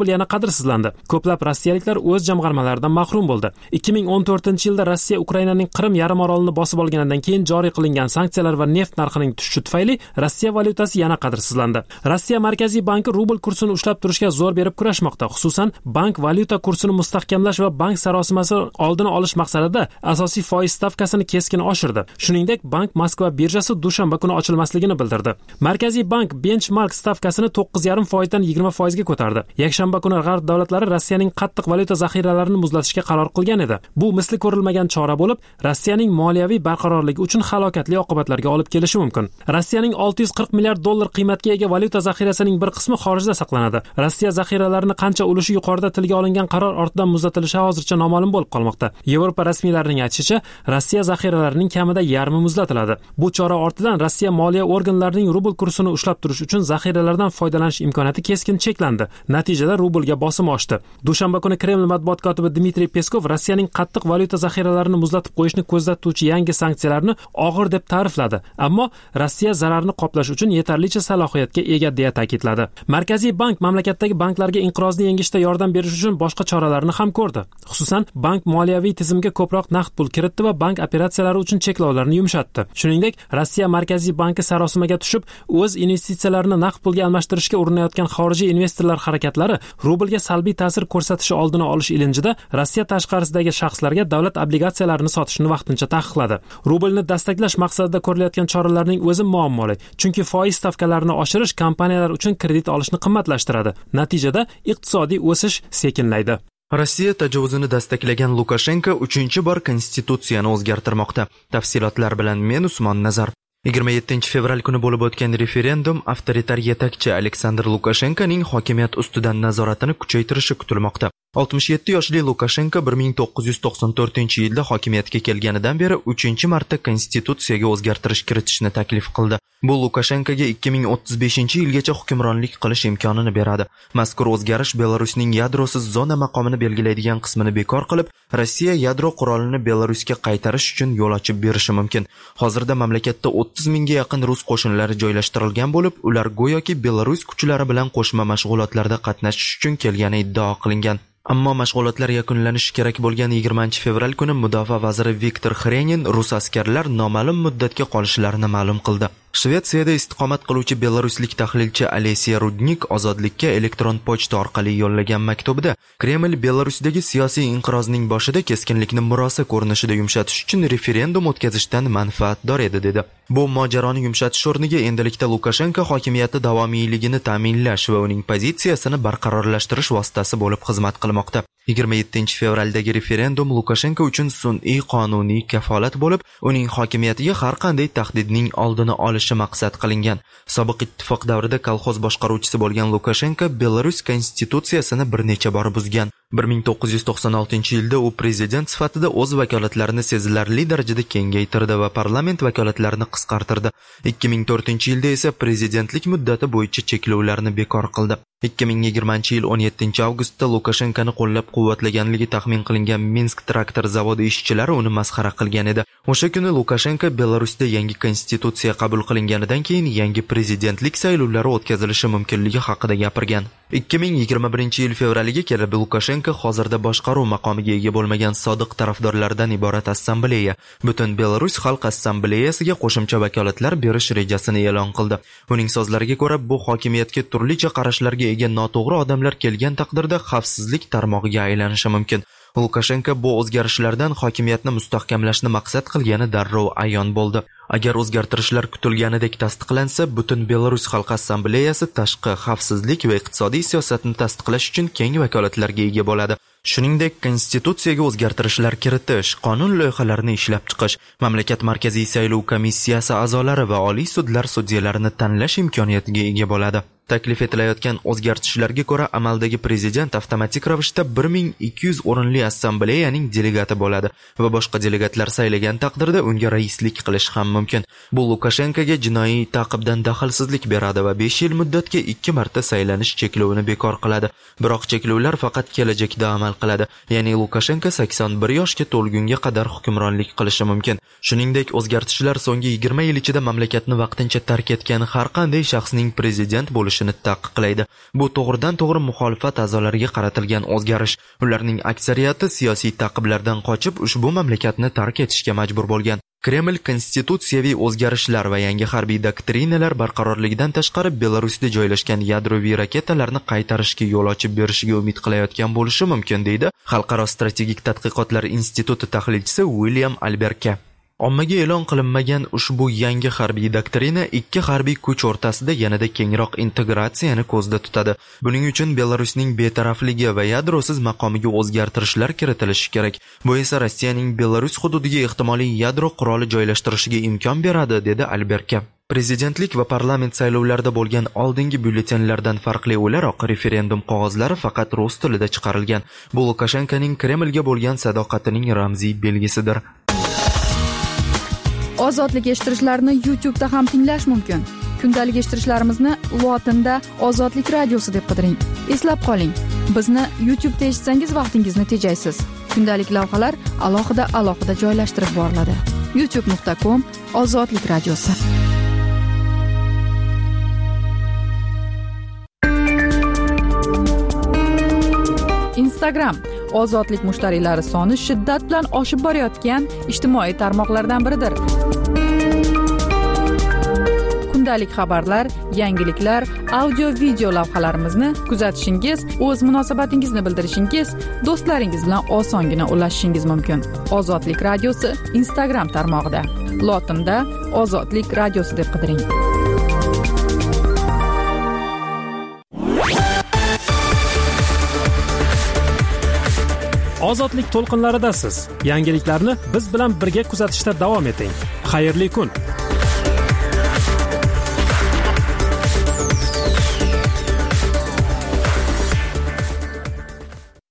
D: qadrsizlandi. Ko'plab rossiyaliklar o'z jamg'armalaridan mahrum bo'ldi. ikki ming o'n to'rtinchi yilda Rossiya Ukrainaning Qrim yarim orolini bosib olganidan keyin joriy qilingan sanksiyalar va neft narxining tushishi tufayli Rossiya valyutasi yana qadrsizlandi. Rossiya Markaziy banki rubl kursini ushlab turishga zo'r berib kurashmoqda. Xususan, bank valyuta kursini mustahkamlash va bank sarosimasi oldini olish maqsadida asosiy foiz stavkasini keskin oshirdi. Shuningdek, bank Moskva birjasi dushanba kuni ochilmasligini bildirdi. Markaziy bank benchmark stavkasini to'qqiz yarim foizdan yigirma foizga ko'tardi. Yakshanba kuni G'arb davlatlari Rossiyaning qattiq valyuta zaxiralarini muzlatishga qaror qilgan edi. Bu misli ko'rilmagan chora bo'lib, Rossiyaning moliyaviy barqarorligi uchun halokatli oqibatlarga olib kelishi mumkin. Rossiyaning olti yuz qirq milliard dollar qiymatga ega valyuta zaxirasining bir qismi xorijda saqlanadi. Rossiya zaxiralarini qancha ulushi yuqorida tilga olingan qaror ortidan muzlatilishi hozircha noma'lum bo'lib qolmoqda. Yevropa rasmiylarining aytishicha, Rossiya zaxiralarining kamida yarmi muzlatiladi. Bu chora ortidan Rossiya moliya organlarining rubl kursini ushlab turish uchun zaxiralardan foydalanish imkoniyati keskin cheklandi. Natijada rublga bosim oshdi. Dushanba kuni Kreml matbuot kotibi Dmitriy Peskov Rossiyaning qattiq valyuta zaxiralarini muzlatib qo'yishni ko'zda tutuvchi yangi sanksiyalarni og'ir deb ta'rifladi. Ammo Rossiya zararni qoplash uchun yetarlicha salohiyatga ega deya ta'kidladi. Markaziy bank mamlakatdagi banklarga inqirozni yengishda yordam berish uchun boshqa choralarni ham ko'rdi. Xususan, bank moliyaviy tizimga ko'proq naqd pul kiritdi va bank operatsiyalari uchun cheklovlarni yumshatdi. Shuningdek, Rossiya Markaziy banki sarosimaga tushib, o'z investitsiyalarini naqd pulga almashtirishga urinayotgan xorijiy investorlar harakatlari rublga salbiy ta'sir ko'rsatishi oldini olish ilinjida Rossiya tashqarisidagi shaxslarga davlat obligatsiyalarini sotishni vaqtincha taqiqladi. Rublni dastaklash maqsadida ko'rilayotgan choralarning o'zi muammoli, chunki foiz stavkalarini oshirish kompaniyalar uchun kredit olishni qimmatlashtiradi. Natijada iqtisodiy o'sish sekinlaydi.
A: Rossiya tajovuzini dastaklagan Lukashenko uchinchi bor konstitutsiyani o'zgartirmoqda. Tafsilotlar bilan men Usmon Nazar. yigirma yettinchi fevral kuni bo'lib o'tgan referendum avtoritar yetakchi Aleksandr Lukashenkoning hokimiyat ustidan nazoratini kuchaytirishi kutilmoqda. oltmish yetti yoshli Lukashenko bir ming to'qqiz yuz to'qson to'rtinchi yilda hokimiyatga kelganidan beri uchinchi marta konstitutsiyaga o'zgartirish kiritishni taklif qildi. Bu Lukashenkoga ikki ming o'ttiz beshinchi yilgacha hukmronlik qilish imkonini beradi. Mazkur o'zgarish Belarusning yadrosiz zona maqomini belgilaydigan qismini bekor qilib, Rossiya yadro qurolini Belarusga qaytarish uchun yo'l ochib berishi mumkin. Hozirda mamlakatda o'ttiz mingga yaqin rus qo'shinlari joylashtirilgan bo'lib, ular go'yoki Belarus kuchlari bilan qo'shma mashg'ulotlarda qatnashish uchun kelgani iddao qilingan. Ammo mashg'ulotlar yakunlanishi kerak bo'lgan yigirmanchi fevral kuni mudofaa vaziri Viktor Xrenin rus askarlar noma'lum muddatga qolishlarini ma'lum qildi. Shvetsiyada istiqomat qiluvchi belaruslik tahlilchi Alesiya Rudnik ozodlikka elektron pochta orqali yo'llagan maktubida Kreml Belarusdagi siyosiy inqirozning boshida keskinlikni murosa ko'rinishida yumshatish uchun referendum o'tkazishdan manfaatdor edi dedi. Bu mojaroni yumshatish o'rniga endilikda Lukashenko hokimiyati davomiyligini ta'minlash va uning pozitsiyasini barqarorlashtirish vositasi bo'lib xizmat qilmoqda. yigirma yettinchi fevraldagi referendum Lukashenko uchun sun'iy qonuniy kafolat bo'lib, uning hokimiyatiga har qanday tahdidning oldini olishi maqsad qilingan. Sobiq ittifoq davrida kolxoz boshqaruvchisi bo'lgan Lukashenko Belarus konstitutsiyasini bir necha bor buzgan. bir ming to'qqiz yuz to'qson oltinchi yilda u prezident sifatida o'z vakolatlarini sezilarli darajada kengaytirdi va parlament vakolatlarini qisqartirdi. ikki ming to'rtinchi yilda esa prezidentlik muddati bo'yicha cheklovlarni bekor qildi. ikki ming yigirmanchi yil o'n yettinchi avgustda Lukashenkoni qo'llab-quvvatlaganligi taxmin qilingan Minsk traktor zavodi ishchilari uni masxara qilgan edi. O'sha kuni Lukashenko Belarusda yangi konstitutsiya qabul qilinganidan keyin yangi prezidentlik saylovlari o'tkazilishi mumkinligi haqida gapirgan. ikki ming yigirma birinchi yil fevraliga kelib Lukashenko hozirda boshqaruv maqomiga ega bo'lmagan sodiq tarafdorlardan iborat assambleya, butun Belarus xalq assambleyasiga qo'shimcha vakolatlar berish rejasini e'lon qildi. Uning so'zlariga ko'ra, bu hokimiyatga turlicha qarashlarga ega noto'g'ri odamlar kelgan taqdirda xavfsizlik tarmog'iga aylanishi mumkin. Lukashenko bu o'zgarishlardan hokimiyatni mustahkamlashni maqsad qilgani darrov ayon bo'ldi. Agar o'zgartirishlar kutilganidek tasdiqlansa, butun Belarus xalq assambleyasi tashqi xavfsizlik va iqtisodiy siyosatni tasdiqlash uchun keng vakolatlarga ega bo'ladi. Shuningdek, konstitutsiyaga o'zgartirishlar kiritish, qonun loyihalarini ishlab chiqish, mamlakat markaziy saylov komissiyasi a'zolari va oliy sudlar sudyalarini tanlash imkoniyatiga ega bo'ladi. Taklif etilayotgan o'zgartishlarga ko'ra, amaldagi prezident avtomatik ravishda bir ming ikki yuz o'rinli assambleyaning delegati bo'ladi va boshqa delegatlar saylagan taqdirda unga raislik qilish ham mumkin. Bu Lukashenkoga jinoiy ta'qibdan daxlsizlik beradi va besh yil muddatga ikki marta saylanish cheklovini bekor qiladi. Biroq cheklovlar faqat kelajakda amal qiladi. Ya'ni Lukashenko sakson bir yoshga to'lgunga qadar hukmronlik qilishi mumkin. Shuningdek, o'zgartishlar so'nggi yigirma yil ichida mamlakatni vaqtincha tark etgan har qanday shaxsning prezident bo'lishi bo'lishini taqiqlaydi. Bu to'g'ridan to'g'ri muxolifat a'zolariga qaratilgan o'zgarish. Ularning aksariyati siyosiy ta'qiblardan qochib ushbu mamlakatni tark etishga majbur bo'lgan. Kreml konstitutsiyaviy o'zgarishlar va yangi harbiy doktrinalar barqarorligidan tashqari Belarusda joylashgan yadroviy raketalarni qaytarishga yo'l ochib berishiga umid qilayotgan bo'lishi mumkin, deydi Xalqaro strategik tadqiqotlar instituti tahlilchisi William Alberka. Ommaga e'lon qilinmagan ushbu yangi harbiy doktrina ikki harbiy kuch o'rtasida yanada kengroq integratsiyani ko'zda tutadi. Buning uchun Belarusning betarafligi va yadrosiz maqomiga o'zgartirishlar kiritilishi kerak. Bu esa Rossiyaning Belarus hududiga ehtimoliy yadro quroli joylashtirishiga imkon beradi, dedi Alberka. Prezidentlik va parlament saylovlarida bo'lgan oldingi byulletenlardan farqli o'laroq referendum qog'ozlari faqat rus tilida chiqarilgan. Bu Lukashenkoning Kremlga bo'lgan sadoqatining ramziy belgisidir.
C: Ozodlik eshittirishlarni YouTube'da ham tinglash mumkin. Kundalik eshittirishlarimizni lotinda Ozodlik radiosi deb qidiring. Eslab qoling, bizni YouTube'da eshitsangiz vaqtingizni tejaysiz. Kundalik lavhalar alohida alohida joylashtirib boriladi. youtube nuqta com Ozodlik radiosi. Instagram ozodlik mushtariylari soni shiddat bilan oshib borayotgan ijtimoiy tarmoqlardan biridir. Kundalik xabarlar, yangiliklar, audio-video lavhalarimizni kuzatishingiz, o'z munosabatingizni bildirishingiz, do'stlaringiz bilan osongina ulashishingiz mumkin. Ozodlik radiosi Instagram tarmog'ida. Lotinda Ozodlik radiosi deb qidiring.
D: Ozodlik to'lqinlaridasiz. Yangiliklarni biz bilan birga kuzatishda davom eting. Xayrli kun.